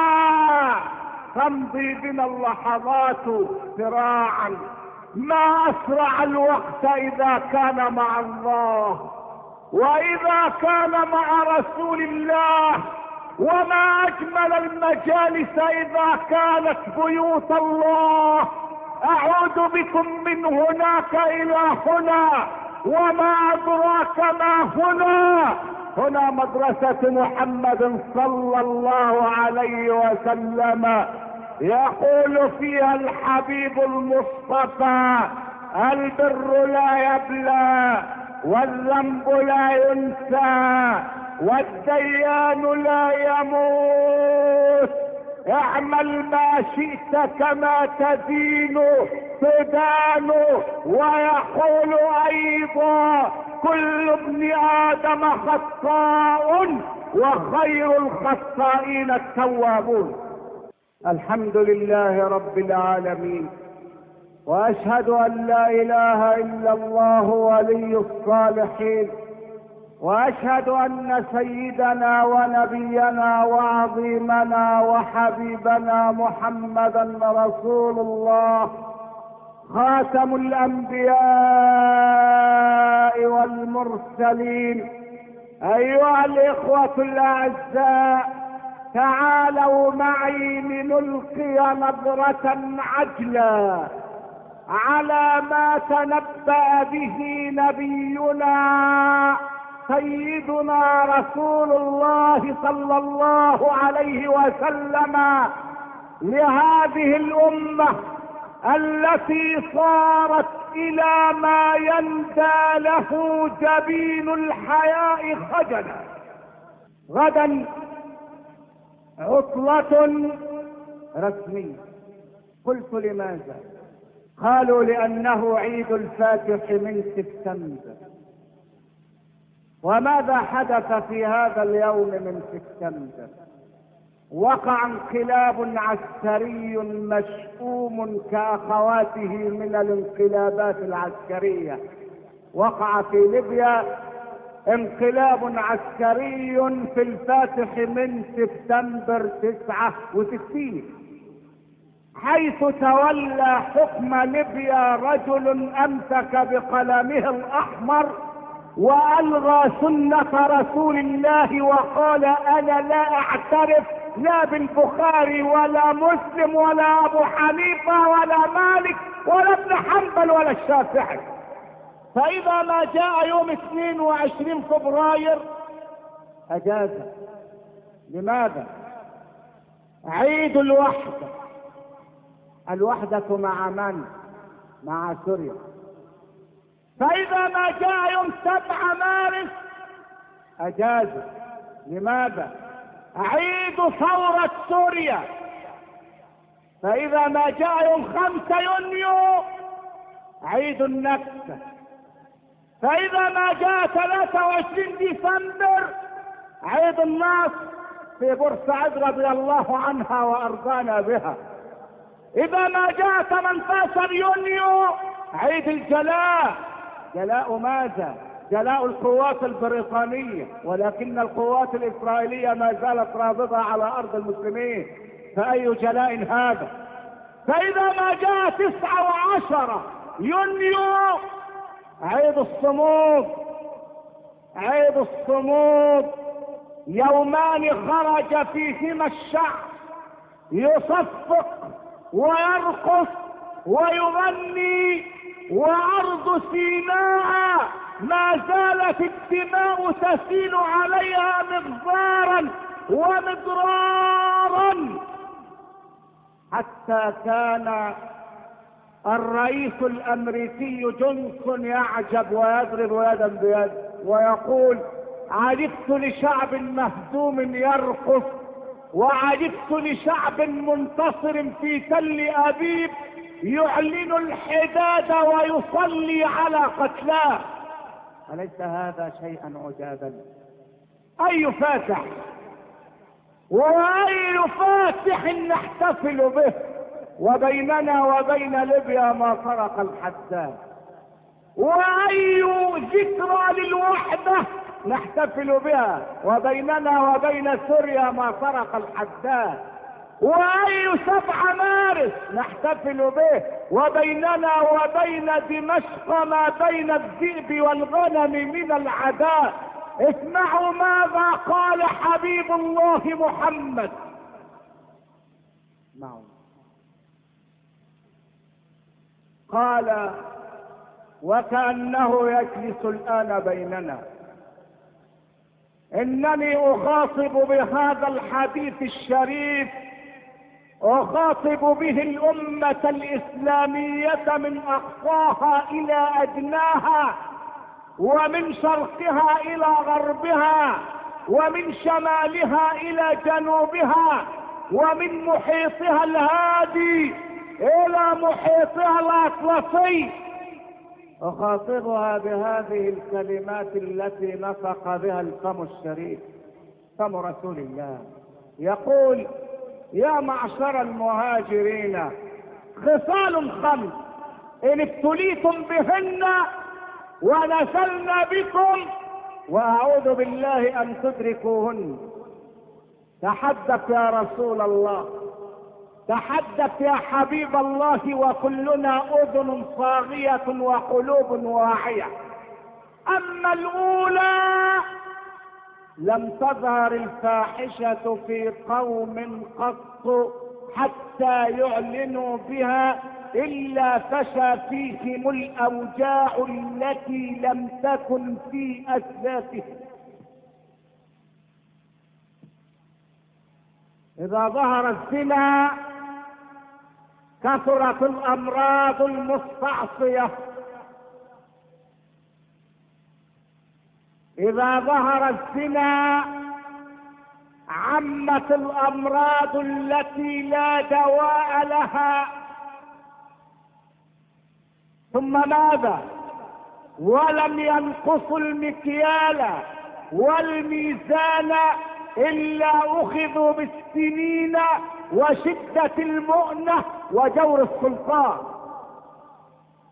تمضي بنا اللحظات سراعا. ما اسرع الوقت اذا كان مع الله واذا كان مع رسول الله، وما اجمل المجالس اذا كانت بيوت الله. اعود بكم من هناك الى هنا، وما ادراك ما هنا. هنا مدرسة محمد صلى الله عليه وسلم، يقول فيها الحبيب المصطفى البر لا يبلى والذنب لا ينسى والديان لا يموت. اعمل ما شئت كما تدين تدان. ويقول ايضا كل ابن ادم خطاء وخير الخطائين التوابون. الحمد لله رب العالمين، واشهد ان لا اله الا الله ولي الصالحين، واشهد ان سيدنا ونبينا وعظيمنا وحبيبنا محمدا رسول الله، خاتم الانبياء والمرسلين. ايها الاخوة الاعزاء، تعالوا معي لنلقي نظرة عجلة على ما تنبأ به نبينا سيدنا رسول الله صلى الله عليه وسلم لهذه الأمة التي صارت إلى ما يندى له جبين الحياء خجلا. غدا عطلة رسمية. قلت لماذا؟ قالوا لأنه عيد الفاتح من سبتمبر. وماذا حدث في هذا اليوم من سبتمبر؟ وقع انقلاب عسكري مشؤوم كأخواته من الانقلابات العسكرية. وقع في ليبيا انقلاب عسكري في الفاتح من سبتمبر تسعة وستين. حيث تولى حكم ليبيا رجل امسك بقلمه الاحمر والغى سنة رسول الله وقال انا لا اعترف لا بالبخاري ولا مسلم ولا ابو حنيفة ولا مالك ولا ابن حنبل ولا الشافعي. فاذا ما جاء يوم اثنين وعشرين فبراير اجاز. لماذا؟ عيد الوحدة. الوحدة مع من؟ مع سوريا. فاذا ما جاء يوم سبعة مارس اجاز. لماذا؟ عيد ثورة سوريا. فاذا ما جاء يوم خمسة يونيو عيد النكسة. فاذا ما جاء ثلاثة وعشرين ديسمبر عيد النصر في بورسعيد رضي الله عنها وارضانا بها. اذا ما جاء ثمانية عشر يونيو عيد الجلاء. جلاء ماذا؟ جلاء القوات البريطانية، ولكن القوات الاسرائيلية ما زالت رابضة على ارض المسلمين، فاي جلاء هذا؟ فاذا ما جاء تسعة وعشرة يونيو عيد الصمود. عيد الصمود يومان خرج فيهما الشعب يصفق ويرقص ويغني، وارض سيناء ما زالت الدماء تسيل عليها مغفارا ومضرارا، حتى كان الرئيس الامريكي جونسون يعجب ويضرب يدا بيد ويقول عجبت لشعب مهزوم يرقص، وعجبت لشعب منتصر في تل ابيب يعلن الحداد ويصلي على قتلاه. أليس هذا شيئا عجابا؟ اي فاتح واي فاتح نحتفل به، وبيننا وبين ليبيا ما فرق الحداد، واي ذكرى للوحدة نحتفل بها، وبيننا وبين سوريا ما فرق الحداد، واي سبعة مارس نحتفل به، وبيننا وبين دمشق ما بين الذئب والغنم من العداء. اسمعوا ماذا قال حبيب الله محمد. اسمعوا. قال وكأنه يجلس الآن بيننا: إنني أخاطب بهذا الحديث الشريف، أخاطب به الأمة الإسلامية من أقصاها إلى أدناها، ومن شرقها إلى غربها، ومن شمالها إلى جنوبها، ومن محيطها الهادي إلى محيطها الأطلسي. أخاطبها بهذه الكلمات التي نطق بها الفم الشريف، فم رسول الله، يقول: يا معشر المهاجرين، خصال خمس إن ابتليتم بهن ونزلنا بكم وأعوذ بالله أن تدركوهن. تحدث يا رسول الله، تحدث يا حبيب الله، وكلنا أذن صاغية وقلوب واعية. أما الأولى لم تظهر الفاحشة في قوم قط حتى يعلنوا بها إلا فشى فيهم الأوجاع التي لم تكن في أسلافهم. إذا ظهر الزنا كثرت الأمراض المستعصية، إذا ظهر الزنا عمت الأمراض التي لا دواء لها. ثم ماذا؟ ولم ينقصوا المكيال والميزان إلا أخذوا بالسنين وشدة المؤنة وجور السلطان.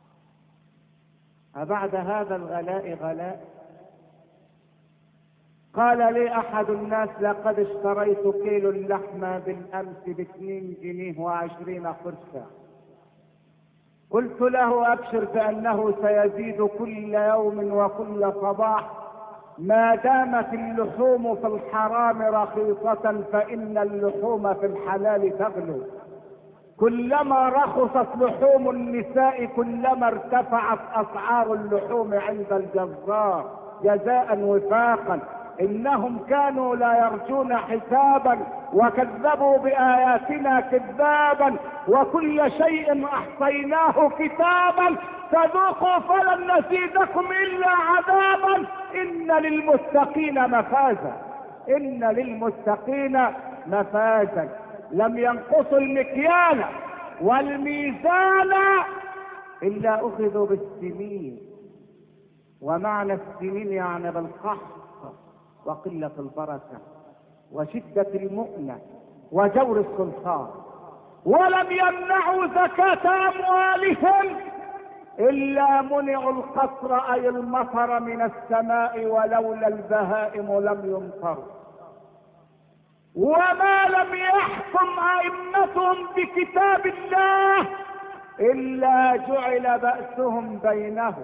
أبعد هذا الغلاء غلاء؟ قال لي احد الناس لقد اشتريت كيلو اللحمة بالامس باثنين جنيه وعشرين قرشا. قلت له ابشر بانه سيزيد كل يوم وكل صباح، ما دامت اللحوم في الحرام رخيصة فان اللحوم في الحلال تغلو. كلما رخصت لحوم النساء كلما ارتفعت اسعار اللحوم عند الجزار جزاء وفاقا. انهم كانوا لا يرجون حسابا وكذبوا باياتنا كذابا، وكل شيء احصيناه كتابا، فذوقوا فلن نزيدكم الا عذابا. ان للمتقين مفازا، ان للمتقين مفازا. لم ينقصوا المكيال والميزان الا اخذوا بالسنين، ومعنى السنين يعني بالقحط وقلة البركة وشدة المؤنة وجور السلطان. ولم يمنعوا زكاة اموالهم الا منعوا القطر اي المطر من السماء، ولولا البهائم لم يمطروا. وما لم يحكم ائمتهم بكتاب الله الا جعل بأسهم بينهم،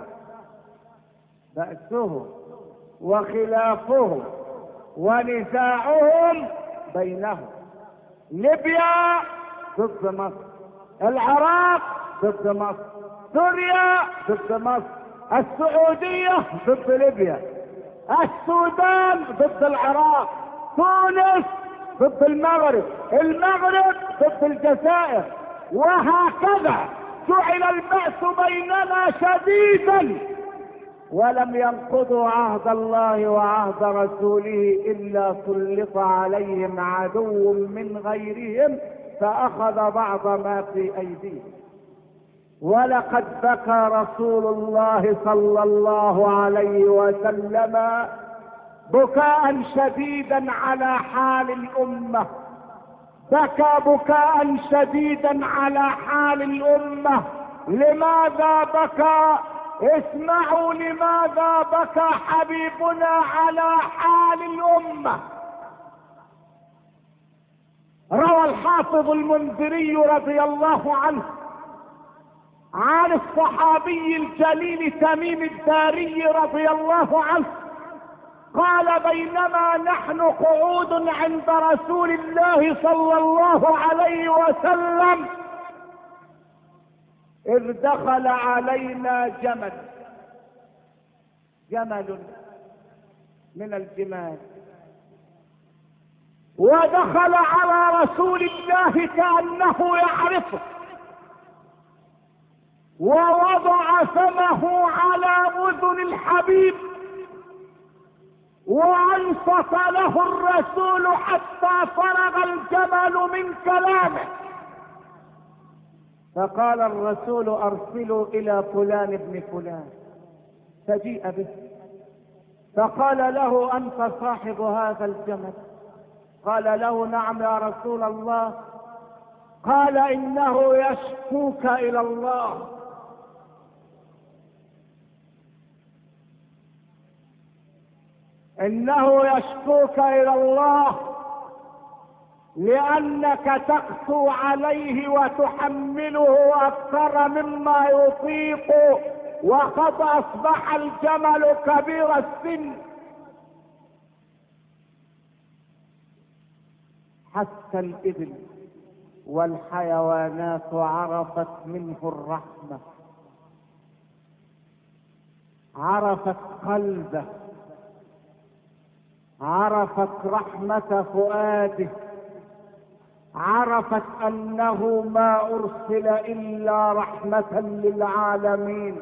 بأسهم وخلافهم ونزاعهم بينهم. ليبيا ضد مصر، العراق ضد مصر، سوريا ضد مصر، السعودية ضد ليبيا، السودان ضد العراق، تونس ضد المغرب، المغرب ضد الجزائر، وهكذا جعل البأس بيننا شديدا. ولم ينقضوا عهد الله وعهد رسوله الا سلط عليهم عدو من غيرهم فاخذ بعض ما في ايديهم. ولقد بكى رسول الله صلى الله عليه وسلم بكاء شديدا على حال الامه، بكى بكاء شديدا على حال الامه. لماذا بكى؟ اسمعوا لماذا بكى حبيبنا على حال الامه. روى الحافظ المنذري رضي الله عنه عن الصحابي الجليل تميم الداري رضي الله عنه قال: بينما نحن قعود عند رسول الله صلى الله عليه وسلم إذ دخل علينا جمل، جمل من الجمال، ودخل على رسول الله كأنه يعرفه، ووضع فمه على أذن الحبيب، وأنصت له الرسول حتى فرغ الجمل من كلامه. فقال الرسول: ارسلوا الى فلان ابن فلان، فجيء به. فقال له: انت صاحب هذا الجمل؟ قال له: نعم يا رسول الله. قال: انه يشكوك الى الله. انه يشكوك الى الله لأنك تقسو عليه وتحمله أكثر مما يطيق، وقد أصبح الجمل كبير السن. حتى الإبل والحيوانات عرفت منه الرحمة، عرفت قلبه، عرفت رحمة فؤاده، عرفت انه ما ارسل الا رحمة للعالمين،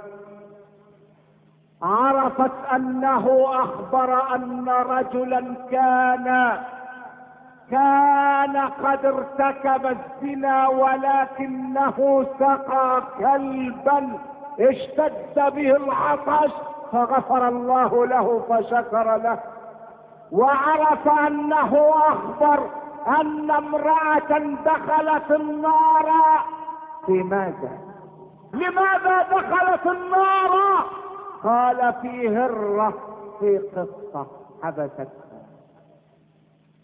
عرفت انه اخبر ان رجلا كان كان قد ارتكب الزنا ولكنه سقى كلبا اشتد به العطش فغفر الله له فشكر له. وعرف انه اخبر ان امرأة دخلت النار. في ماذا؟ لماذا دخلت النار؟ قال: في هرة، في قصة حبستها.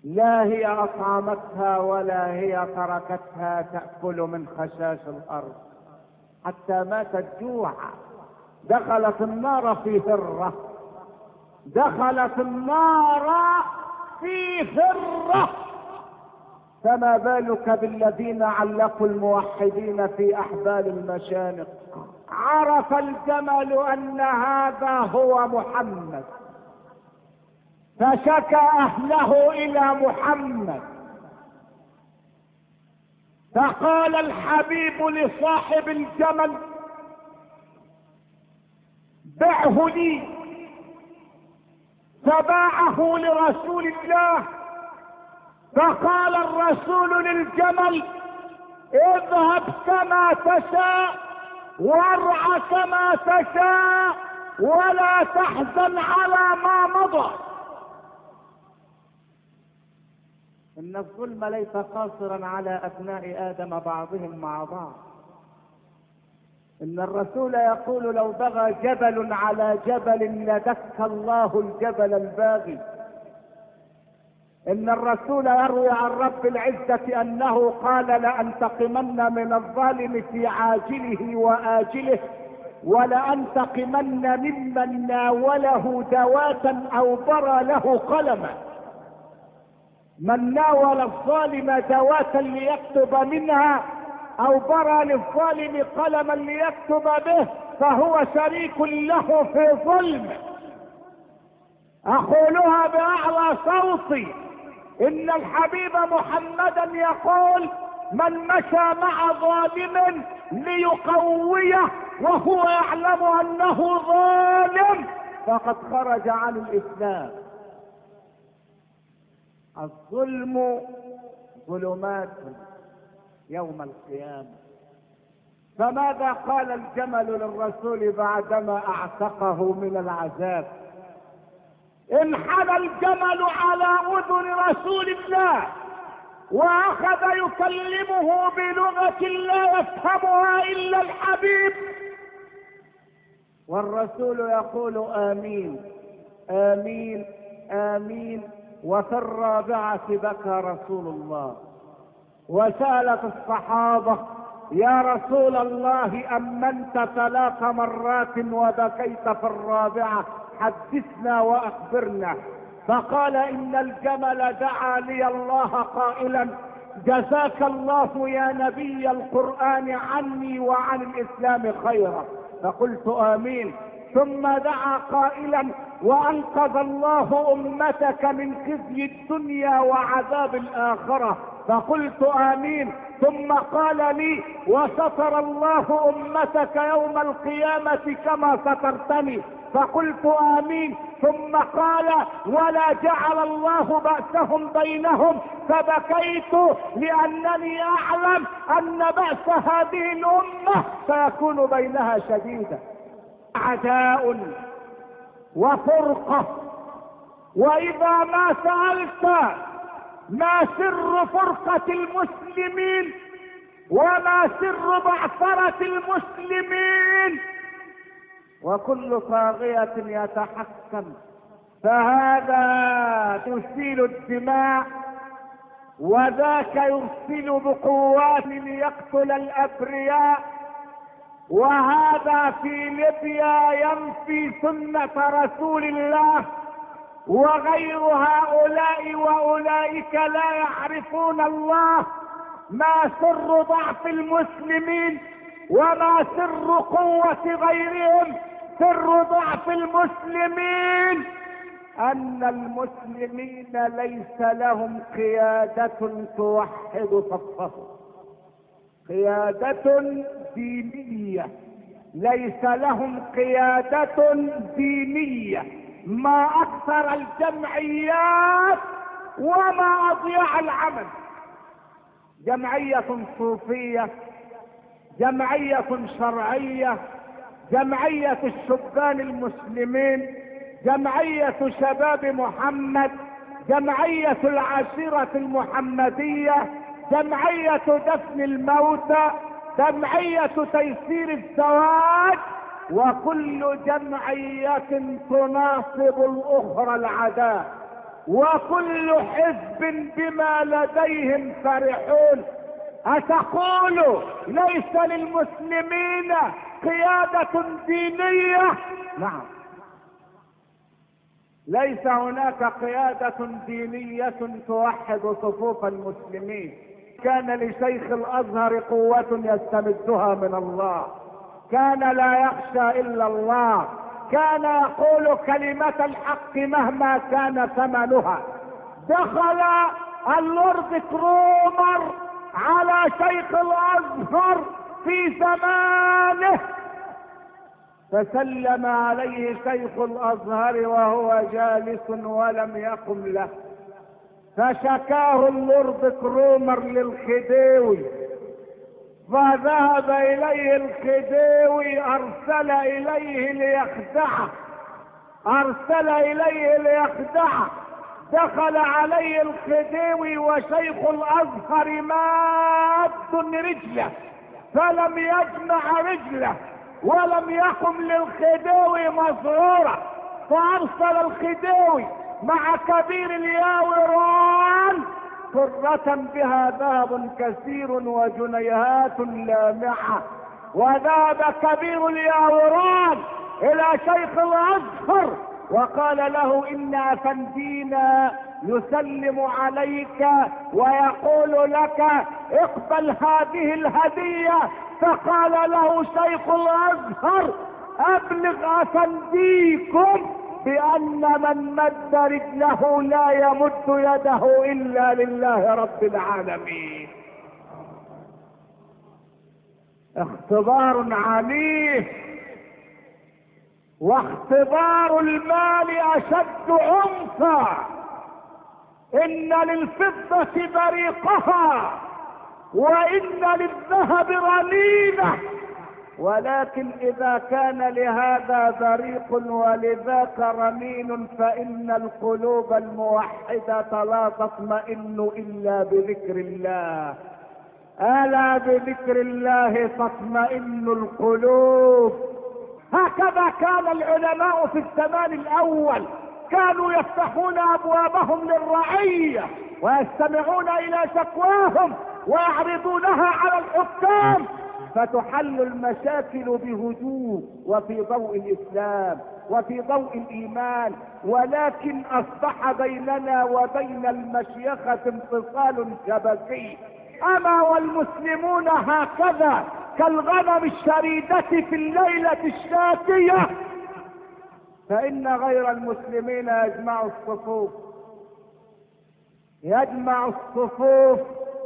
لا هي أطعمتها ولا هي تركتها تأكل من خشاش الأرض حتى ماتت جوعا. دخلت النار في هرة، دخلت النار في هرة، فما بالك بالذين علقوا الموحدين في أحبال المشانق. عرف الجمل أن هذا هو محمد، فشكى أهله إلى محمد، فقال الحبيب لصاحب الجمل: بعه لي. فباعه لرسول الله. فقال الرسول للجمل: اذهب كما تشاء وارع كما تشاء ولا تحزن على ما مضى. ان الظلم ليس قاصرا على ابناء ادم بعضهم مع بعض. ان الرسول يقول: لو بغى جبل على جبل لدك الله الجبل الباغي. ان الرسول يروي عن رب العزة انه قال: لانتقمن من الظالم في عاجله واجله ولانتقمن ممن ناوله دواة او برى له قلما. من ناول الظالم دواة ليكتب منها او برى للظالم قلما ليكتب به فهو شريك له في ظلم. اقولها باعلى صوتي: ان الحبيب محمدا يقول: من مشى مع ظالم ليقويه وهو يعلم انه ظالم فقد خرج عن الاسلام. الظلم ظلمات يوم القيامة. فماذا قال الجمل للرسول بعدما اعتقه من العذاب؟ انحنى الجمل على اذن رسول الله واخذ يكلمه بلغة لا يفهمها الا الحبيب، والرسول يقول: امين امين امين. وفي الرابعة بكى رسول الله. وسألت الصحابة: يا رسول الله أمنت ثلاث مرات وبكيت في الرابعة، حدثنا وأخبرنا. فقال: إن الجمل دعا لي الله قائلا: جزاك الله يا نبي القرآن عني وعن الإسلام خيرا. فقلت: آمين. ثم دعا قائلا: وأنقذ الله أمتك من خزي الدنيا وعذاب الآخرة. فقلت: آمين. ثم قال لي: وستر الله أمتك يوم القيامة كما سترتني. فقلت: آمين. ثم قال: ولا جعل الله بأسهم بينهم. فبكيت لأنني أعلم أن بأس هذه الأمة سيكون بينها شديدا. عداء وفرقة. وإذا ما سألت ما سر فرقة المسلمين وما سر بعثرة المسلمين، وكل طاغية يتحكم فهذا يسيل الدماء وذاك يرسل بقوات ليقتل الأبرياء، وهذا في ليبيا ينفي سنة رسول الله، وغير هؤلاء وأولئك لا يعرفون الله. ما سر ضعف المسلمين وما سر قوة غيرهم؟ سر ضعف المسلمين أن المسلمين ليس لهم قيادة توحد صفهم، قيادة دينية، ليس لهم قيادة دينية. ما أكثر الجمعيات وما أضيع العمل. جمعية صوفية، جمعية شرعية، جمعية الشبان المسلمين، جمعية شباب محمد، جمعية العشيرة المحمدية، جمعية دفن الموتى، جمعية تيسير الزواج، وكل جمعية تناصب الأخرى العداء. وكل حزب بما لديهم فرحون. أتقول ليس للمسلمين قيادة دينية؟ نعم، ليس هناك قيادة دينية توحد صفوف المسلمين. كان لشيخ الازهر قوة يستمدها من الله، كان لا يخشى الا الله، كان يقول كلمة الحق مهما كان ثمنها. دخل اللورد كرومر على شيخ الازهر في زمانه، فسلم عليه شيخ الازهر وهو جالس ولم يقم له، فشكاه اللورد كرومر للخديوي، فذهب اليه الخديوي، ارسل اليه ليخدعه ارسل اليه ليخدعه دخل عليه الخديوي وشيخ الازهر ماد رجله، فلم يجمع رجله ولم يقم للخديوي مزرورا، فارسل الخديوي مع كبير الياوران فرة بها ذهب كثير وجنيهات لامعة، وذهب كبير الياوران الى شيخ الازهر وقال له ان افندينا يسلم عليك ويقول لك اقبل هذه الهدية. فقال له شيخ الازهر ابلغ افنديكم بان من مد رجله لا يمد يده الا لله رب العالمين. اختبار عنيف، واختبار المال اشد عنفا. ان للفضة بريقها وان للذهب رنينة، ولكن اذا كان لهذا بريق ولذاك رنين فان القلوب الموحدة لا تطمئن الا بذكر الله. الا بذكر الله تطمئن القلوب. هكذا كان العلماء في الزمان الاول، كانوا يفتحون ابوابهم للرعية ويستمعون الى شكواهم ويعرضونها على الحكام، فتحل المشاكل بهدوء وفي ضوء الاسلام وفي ضوء الايمان. ولكن اصبح بيننا وبين المشيخة انفصال شبكي. اما والمسلمون هكذا كالغنم الشريدة في الليلة الشاتية، فان غير المسلمين يجمع الصفوف يجمع الصفوف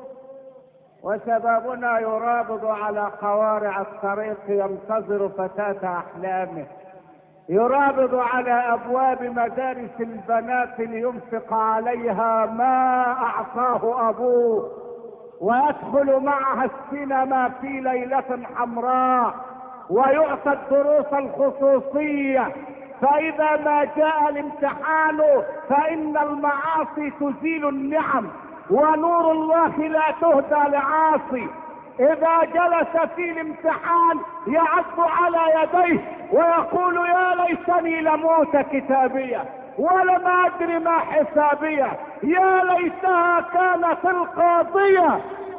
وشبابنا يرابض على قوارع الطريق ينتظر فتاة احلامه، يرابض على ابواب مدارس البنات لينفق عليها ما اعطاه ابوه، ويدخل معها السينما في ليلة حمراء، ويعطى الدروس الخصوصية. فاذا ما جاء الامتحان فان المعاصي تزيل النعم، ونور الله لا تهدى لعاصي. اذا جلس في الامتحان يعض على يديه ويقول يا ليتني لموت كتابية ولم ادري ما حسابية، يا ليتها كانت القاضية.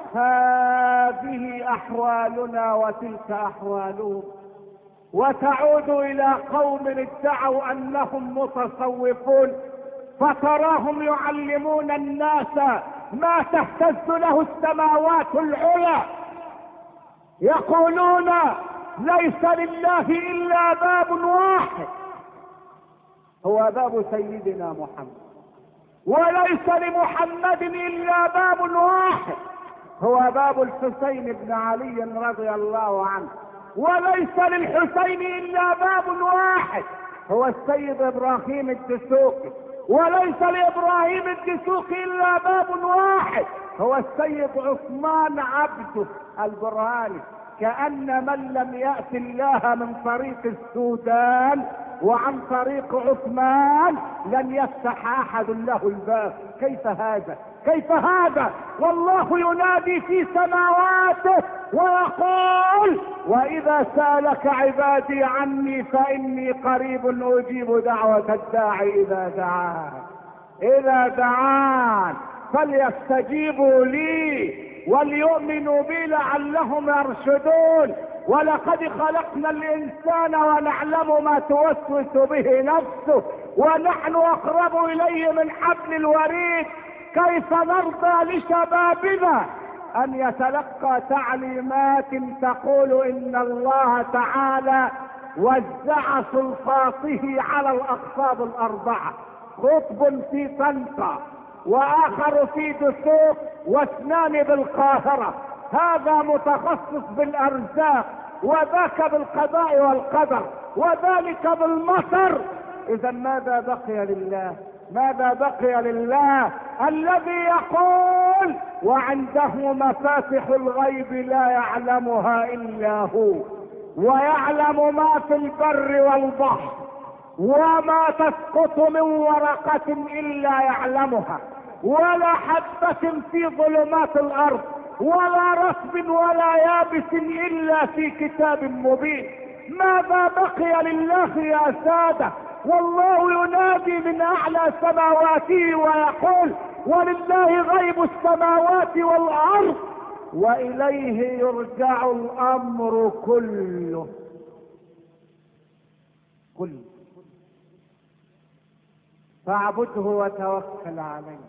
هذه احوالنا وتلك احوالهم. وتعود الى قوم ادعوا انهم متصوفون، فتراهم يعلمون الناس ما تهتز له السماوات العلى، يقولون ليس لله الا باب واحد هو باب سيدنا محمد، وليس لمحمد الا باب واحد هو باب الحسين بن علي رضي الله عنه، وليس للحسين الا باب واحد هو السيد ابراهيم الدسوقي، وليس لابراهيم الدسوقي الا باب واحد هو السيد عثمان عبده البرهاني. كأن من لم يأت الله من طريق السودان وعن طريق عثمان لن يفتح احد له الباب. كيف هذا كيف هذا والله ينادي في سماواته ويقول واذا سالك عبادي عني فاني قريب اجيب دعوة الداعي اذا دعاه. إذا دعان فليستجيبوا لي وليؤمنوا بي لعلهم يرشدون. ولقد خلقنا الإنسان ونعلم ما توسوس به نفسه ونحن أقرب إليه من حبل الوريد. كيف نرضى لشبابنا أن يتلقى تعليمات تقول إن الله تعالى وزع سلطاته على الأقطاب الأربعة، قطب في طنطا وآخر في دسوق واثنان بالقاهرة، هذا متخصص بالأرزاق وذاك بالقضاء والقدر وذلك بالمطر. إذا ماذا بقي لله؟ ماذا بقي لله الذي يقول وعنده مفاتح الغيب لا يعلمها إلا هو، ويعلم ما في البر والبحر، وما تسقط من ورقة إلا يعلمها، ولا حبة في ظلمات الأرض، ولا رطب ولا يابس إلا في كتاب مبين. ماذا بقي لله يا سادة؟ والله ينادي من أعلى سماواته ويقول ولله غيب السماوات والأرض وإليه يرجع الأمر كله كله فاعبده وتوكل عليه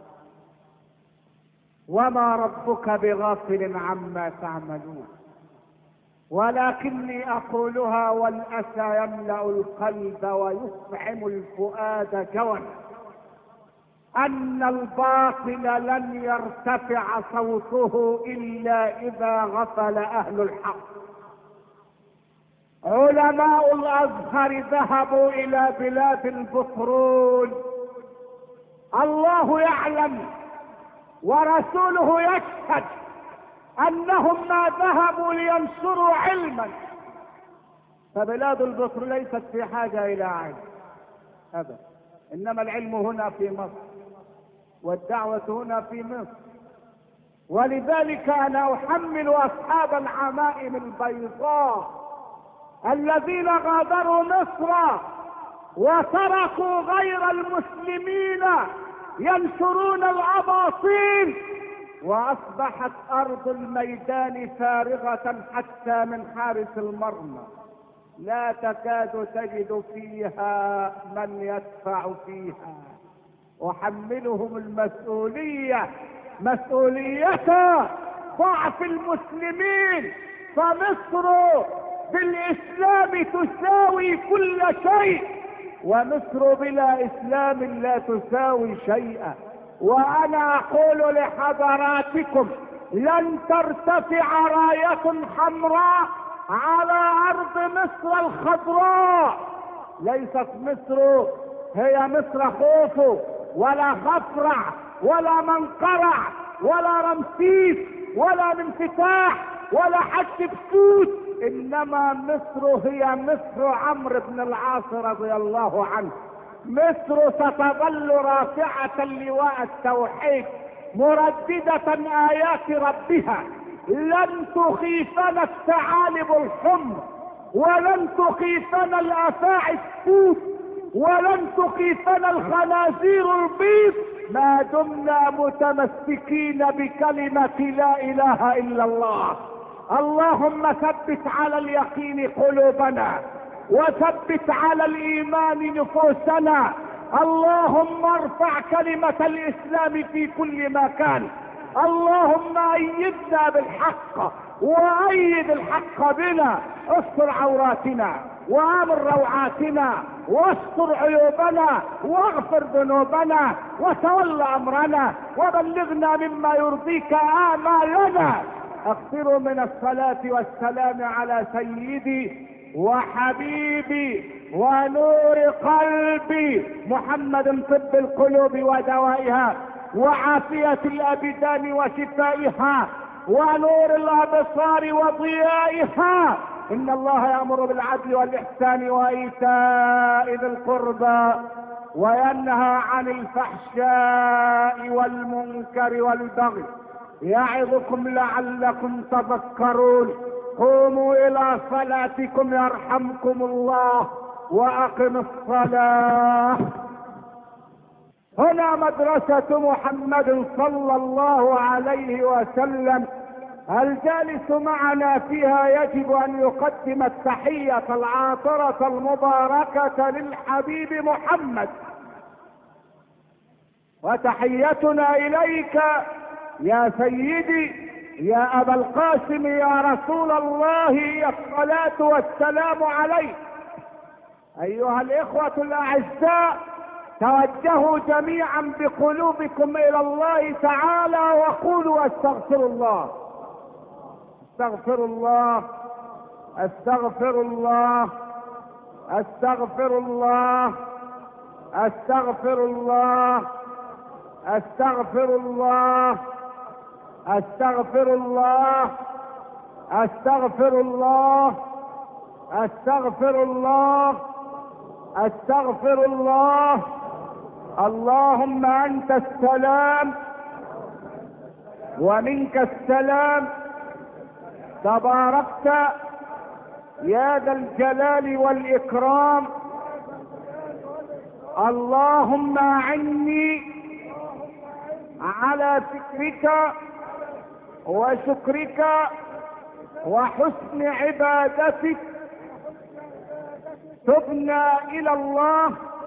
وما ربك بغافل عما تعملون. ولكني أقولها والأسى يملأ القلب ويفعم الفؤاد جوعا، أن الباطل لن يرتفع صوته إلا إذا غفل أهل الحق. علماء الأزهر ذهبوا إلى بلاد البترول، الله يعلم ورسوله يشهد أنهم ما ذهبوا لينشروا علما، فبلاد البترول ليست في حاجة إلى علم أبدا، إنما العلم هنا في مصر والدعوة هنا في مصر. ولذلك أنا أحمل أصحاب العمائم البيضاء الذين غادروا مصر وتركوا غير المسلمين ينشرون الأباطيل، وأصبحت أرض الميدان فارغة حتى من حارس المرمى، لا تكاد تجد فيها من يدفع فيها. أحملهم المسؤولية، مسؤولية ضعف المسلمين، فمصر بالإسلام تساوي كل شيء، ومصر بلا إسلام لا تساوي شيئا. وأنا أقول لحضراتكم لن ترتفع راية حمراء على أرض مصر الخضراء. ليست مصر هي مصر خوف ولا خفرع ولا منقرع ولا رمسيس ولا منفتاح ولا حج بسوس، إنما مصر هي مصر عمرو بن العاص رضي الله عنه. مصر ستظل رافعة لواء التوحيد مرددة آيات ربها، لن تخيفنا الثعالب الحمر ولن تخيفنا الأفاعي السود ولن تخيفنا الخنازير البيض ما دمنا متمسكين بكلمة لا إله إلا الله. اللهم ثبت على اليقين قلوبنا وثبت على الإيمان نفوسنا. اللهم ارفع كلمة الإسلام في كل مكان. اللهم أيدنا بالحق وأيد الحق بنا، استر عوراتنا وآمن روعاتنا واستر عيوبنا واغفر ذنوبنا وتول أمرنا وبلغنا مما يرضيك آمالنا. اغفروا من الصلاة والسلام على سيدي وحبيبي ونور قلبي محمد، طب القلوب ودوائها وعافية الأبدان وشفائها ونور الأبصار وضيائها. إن الله يأمر بالعدل والإحسان وإيتاء ذي القربى وينهى عن الفحشاء والمنكر والبغي يعظكم لعلكم تذكرون. قوموا إلى صلاتكم يرحمكم الله وأقم الصلاة. هنا مدرسة محمد صلى الله عليه وسلم، الجالس معنا فيها يجب ان يقدم التحية العاطرة المباركة للحبيب محمد. وتحيتنا اليك يا سيدي يا ابا القاسم يا رسول الله الصلاة والسلام عليك. ايها الاخوة الاعزاء، توجهوا جميعا بقلوبكم الى الله تعالى وقولوا استغفر الله استغفر الله استغفر الله استغفر الله استغفر الله استغفر الله استغفر الله استغفر الله استغفر الله استغفر الله. اللهم انت السلام ومنك السلام، تباركت يا ذا الجلال والاكرام. اللهم اعني على ذكرك وشكرك وحسن عبادتك. تبنا الى الله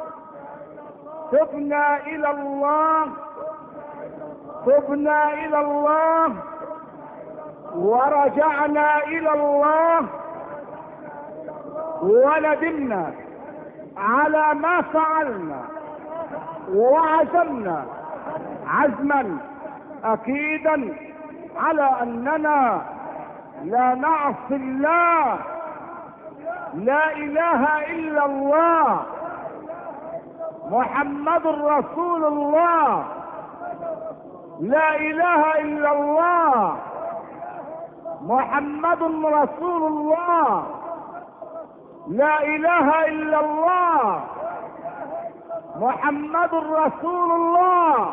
تبنا الى الله تبنا الى الله ورجعنا الى الله، وندمنا على ما فعلنا، وعزمنا عزما اكيدا على اننا لا نعصي الله. لا اله الا الله محمد رسول الله. لا اله الا الله محمد رسول الله. لا اله الا الله محمد رسول الله.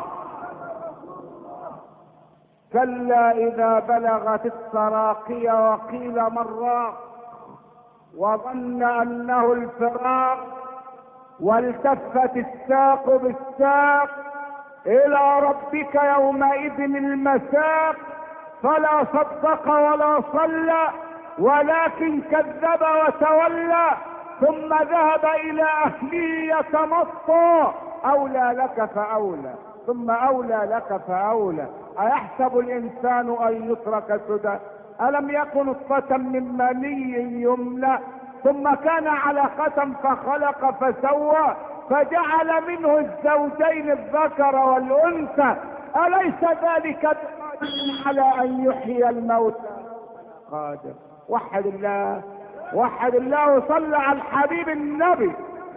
كلا اذا بلغت التراقي وقيل من راق وظن انه الفراق والتفت الساق بالساق الى ربك يومئذ المساق. فلا صدق ولا صلى ولكن كذب وتولى ثم ذهب الى اهله يتمطى. اولى لك فاولى ثم اولى لك فاولى. ايحسب الانسان ان يترك سدى؟ الم يكن نطفة من مني يمنى ثم كان علقة فخلق فسوى فجعل منه الزوجين الذكر والانثى. اليس ذلك بقادر على ان يحيي الموتى؟ قادر. وحد الله وحد الله وصلى على الحبيب النبي.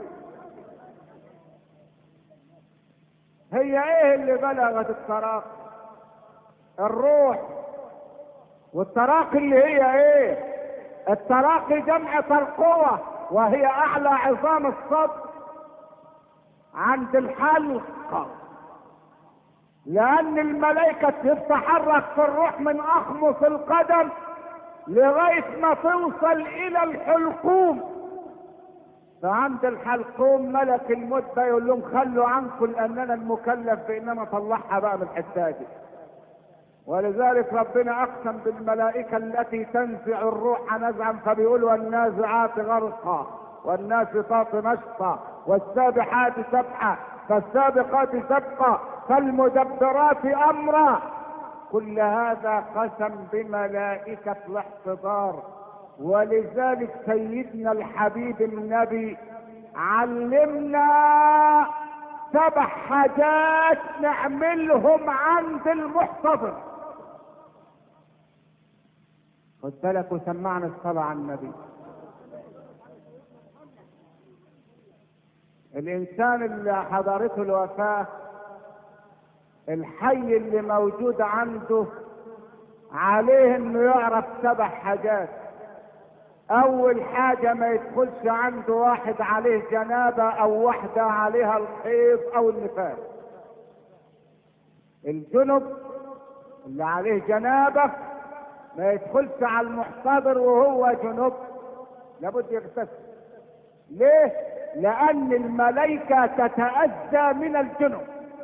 هي ايه اللي بلغت التراقي؟ الروح. والتراقي اللي هي ايه؟ التراقي جمع ترقوة، وهي اعلى عظام الصدر عند الحلق، لان الملائكة تتحرك في الروح من اخمص القدم لغاية ما توصل الى الحلقوم. فعند الحلقوم ملك الموت ده يقول لهم خلوا عنكم لاننا المكلف باننا نطلعها بقى من الحته دي. ولذلك ربنا اقسم بالملائكة التي تنزع الروح نزعا فبيقول والنازعات غرقا والناشطات نشطا والسابحات سبحا فالسابقات سبقا فالمدبرات امرا. كل هذا قسم بملائكة الاحتضار. ولذلك سيدنا الحبيب النبي علمنا سبع حاجات نعملهم عند المحتضر. خد بالك وسمعنا الصلاة على النبي. الانسان اللي حضرته الوفاة، الحي اللي موجود عنده عليه انه يعرف سبع حاجات. اول حاجة ما يدخلش عنده واحد عليه جنابة او واحدة عليها الحيض او النفاس. الجنب اللي عليه جنابة ما يدخلش على المحتضر وهو جنب، لابد يغتسل. ليه؟ لان الملائكة تتأذى من الجنب.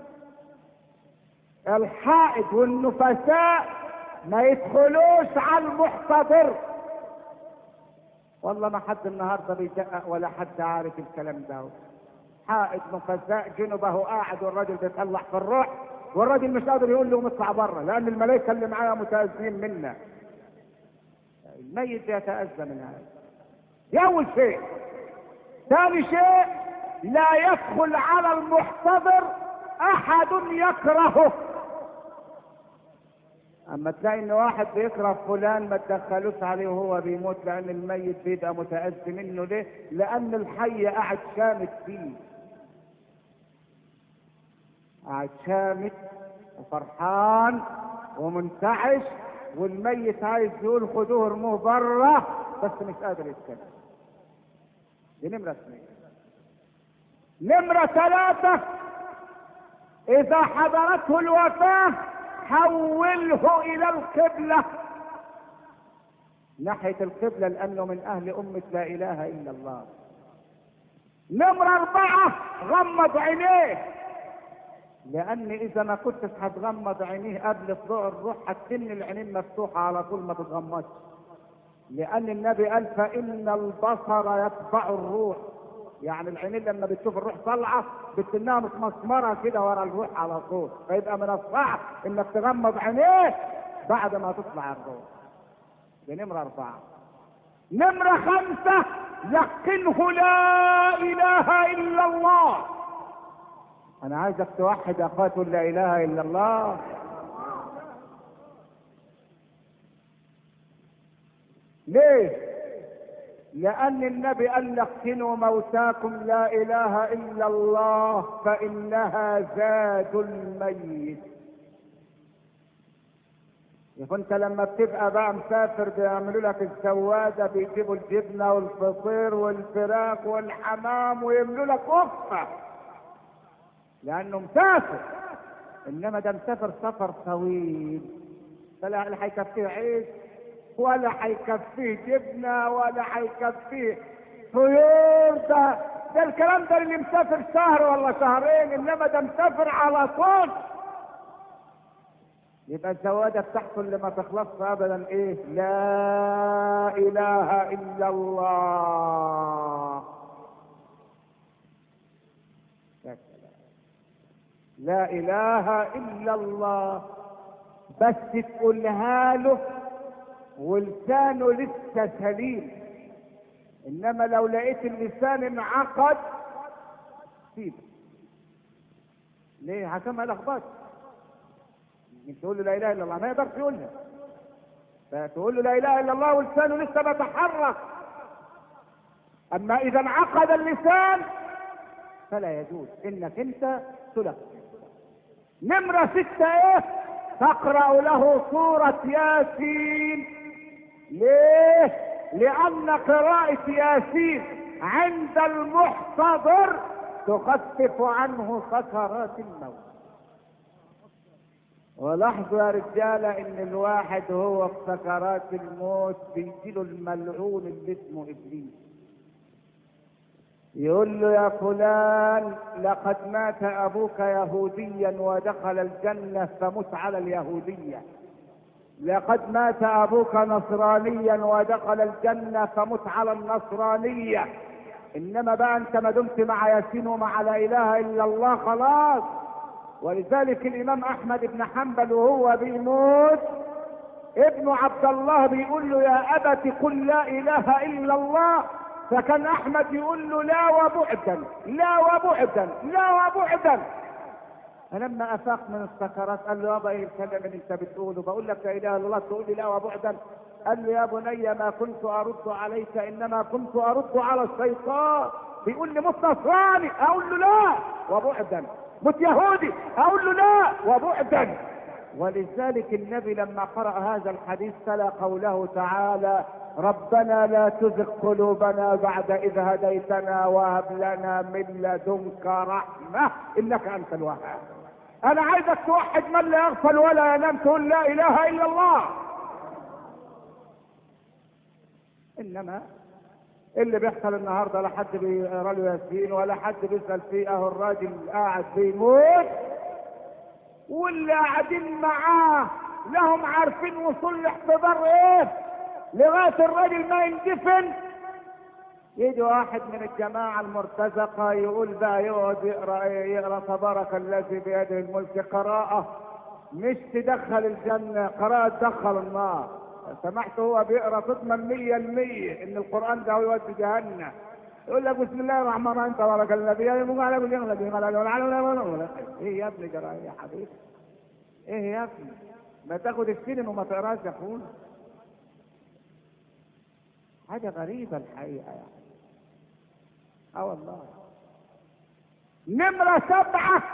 الحائض والنفساء ما يدخلوش على المحتضر. والله ما حد النهارده بيدقق ولا حد عارف الكلام ده. حائض نفساء جنبه قاعد والراجل بيطلع في الروح، والراجل مش قادر يقول له اطلع بره لان الملائكه اللي معاه متاذين منا. الميت يتاذى من هذا. دي اول شيء. ثاني شيء، لا يدخل على المحتضر احد يكرهه. اما تلاقي ان واحد بيكره فلان ما تدخلوش عليه وهو بيموت، لان الميت بيبقى متاذي منه. ليه؟ لان الحي قاعد شامت فيه، قاعد شامت وفرحان ومنتعش، والميت عايز يقول خدوه ارموه بره بس مش قادر يتكلم. دي نمرة اثنين. نمرة ثلاثة، إذا حضرته الوفاة حوله إلى القبلة، ناحية القبلة، لأنه من أهل أمة لا إله إلا الله. نمرة أربعة، غمض عينيه، لأن إذا ما كنتش هتغمض عينيه قبل طلوع الروح هتتن العينين مفتوحة على طول ما تتغمضش، لأن النبي قال فإن البصر يتبع الروح. يعني العينين لما بتشوف الروح طالعة بتنها متمسمرة كده ورا الروح على طول، فيبقى من الصعب إنك تغمض عينيه بعد ما تطلع الروح. دي نمرة أربعة. نمرة خمسة، لقنه لا إله إلا الله. أنا عايزك توحد يا أخوات لا إله إلا الله. ليه؟ لأن النبي قال لقنوا موتاكم لا إله إلا الله فإنها زاد الميت. يبقى انت لما بتبقى بقى مسافر بيعملوا لك الزواده، بيجيبوا الجبنه والفطير والفراخ والحمام ويملوا لك وقفه لانه مسافر. انما ده مسافر سفر طويل، فلا لا هيكفيه عيش ولا هيكفيه جبنه ولا هيكفيه طيور. ده ده الكلام ده اللي مسافر شهر ولا شهرين، انما ده مسافر على طول. يبقى الزواده بتاعته اللي ما تخلصش ابدا ايه؟ لا اله الا الله. لا اله الا الله، بس تقولها له ولسانه لسه سليم. انما لو لقيت اللسان انعقد سيبه. ليه؟ عشان ما يلخبطش. مش تقول له لا اله الا الله ما يقدرش يقولها، فتقول له لا اله الا الله ولسانه لسه بيتحرك. اما اذا انعقد اللسان فلا يجوز انك انت تلقن. نمرة ستة ايه؟ تقرأ له سورة ياسين. ليه؟ لأن قراءة ياسين عند المحتضر تخفف عنه سكرات الموت. ولاحظوا يا رجالة ان الواحد هو في سكرات الموت بيجيله الملعون اللي اسمه ابليس، يقول له يا فلان لقد مات ابوك يهوديا ودخل الجنة فمت على اليهودية، لقد مات ابوك نصرانيا ودخل الجنة فمت على النصرانية. انما بقى انت ما دمت مع ياسين ومع لا اله الا الله خلاص. ولذلك الامام احمد بن حنبل وهو بيموت ابن عبد الله بيقول له يا ابت قل لا اله الا الله، فكان احمد يقول له لا وبعدا لا وبعدا لا وبعدا. فلما افاق من السكرات قال له يابا ايه الكلام اللي انت بتقوله؟ بقول لك لا اله الا الله تقول لي لا وبعدا؟ قال له يا بني ما كنت ارد عليك انما كنت ارد على الشيطان. بيقول لي مت نصراني اقول له لا وبعدا، مت يهودي اقول له لا وبعدا. ولذلك النبي لما قرأ هذا الحديث تلا قوله تعالى ربنا لا تزغ قلوبنا بعد إذ هديتنا وهب لنا من لدنك رحمة إنك أنت الوهاب. أنا عايزك توحد من لا يغفل ولا ينام، تقول لا إله إلا الله. إنما اللي بيحصل النهارده لا حد بيقرا له ياسين ولا حد بيسأل فيه، أهو الراجل قاعد بيموت واللي قاعدين معاه لهم عارفين وصول الاحتضار ايه لغايه الراجل ما يندفن. يجي واحد من الجماعه المرتزقه يقول بقى يقعد يقرا ايه؟ يقرا تبارك الذي بيده الملك قراءه مش تدخل الجنه، قراءه تدخل النار. سمعت هو بيقرا تضمن مية المية ان القران ده يودي جهنم. يقول لك بسم الله الرحمن الرحيم تبارك الذي بيده الملك على كل شيء. ايه يا ابني جرى يا حبيبي؟ ايه يا ابني؟ ما تاخد السنن وما تقراش يا اخونا. حاجه غريبه الحقيقه يعني. اه والله. نمره سبعه،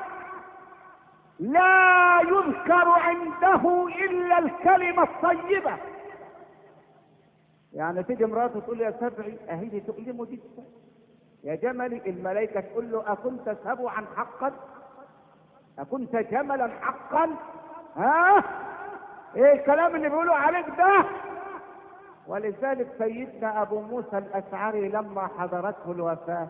لا يذكر عنده الا الكلمه الطيبه. يعني تيجي مراته تقول يا سبعي اهي تؤلمه جدا يا جملي، الملائكه تقول له اكنت سبعا حقا؟ اكنت جملا حقا؟ ها؟ ايه الكلام اللي بيقولوا عليك ده؟ ولذلك سيدنا ابو موسى الاشعري لما حضرته الوفاه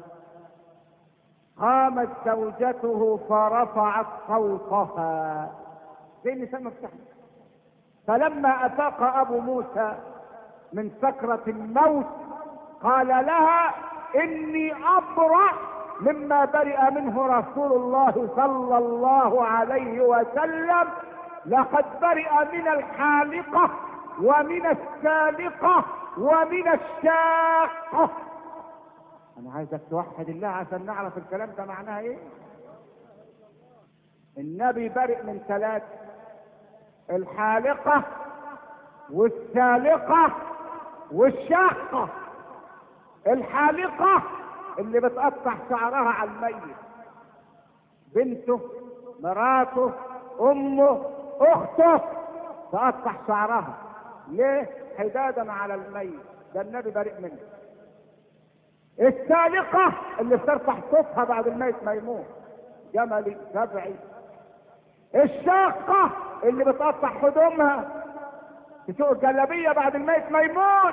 قامت زوجته فرفعت صوتها زي النساء مفتاح. فلما افاق ابو موسى من سكرة الموت قال لها اني ابرأ مما برئ منه رسول الله صلى الله عليه وسلم، لقد برئ من الحالقة ومن السالقة ومن الشاقة. انا عايزك توحد الله عشان نعرف الكلام ده معناه ايه. النبي برئ من ثلاث: الحالقة والسالقة والشاقة. الحالقة اللي بتقطع شعرها على الميت، بنته، مراته، امه، اخته، تقطع شعرها ليه؟ حدادا على الميت، ده النبي بريء منه. السالقة اللي بترفع صوتها بعد الميت ما يموت، جملي سبعي. الشاقة اللي بتقطع هدومها تسوق الجلابية بعد الميت ما يموت.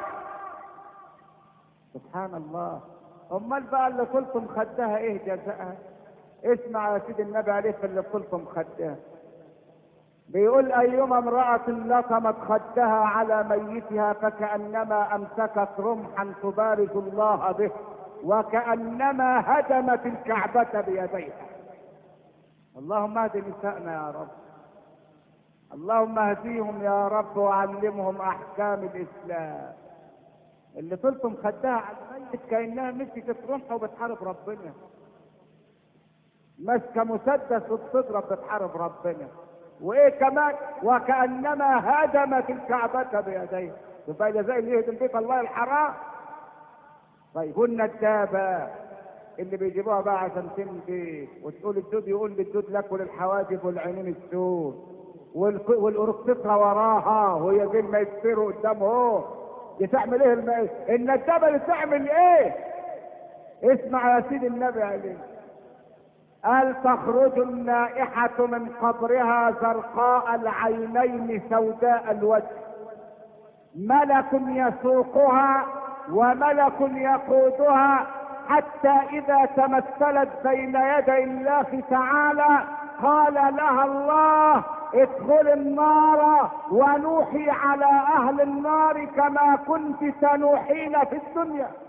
سبحان الله. امال بقى اللي طلتم خدها ايه جزاءها؟ اسمع يا سيدي النبي عليه في اللي طلتم خدها، بيقول ايما امرأة لطمت خدها على ميتها فكأنما امسكت رمحا تبارز الله به وكأنما هدمت الكعبة بيديها. اللهم اهد نسائنا يا رب، اللهم اهديهم يا رب وعلمهم احكام الاسلام. اللي طلتم خدها على الميت كأنها مسكت رمح وبتحارب ربنا، ماسكه مسدس وبتضرب بتحارب ربنا. وايه كمان؟ وكأنما هدمت الكعبة بيديه. يبقى جزاء اللي يهدم بيت الله الحرام. طيب والندابة اللي بيجيبوها بقى عشان تمشي وتقول الدود، يقول للدود لك وللحواجب والعينين السود والأوركسترا وراها وهي زي ما يكسروا قدامه اهو. دي تعمل ايه الم... الندابة اللي تعمل ايه؟ اسمع يا سيدي النبي عليه قال تخرج النائحة من قبرها زرقاء العينين سوداء الوجه، ملك يسوقها وملك يقودها حتى إذا تمثلت بين يدي الله تعالى قال لها الله ادخل النار ونوحي على أهل النار كما كنت تنوحين في الدنيا.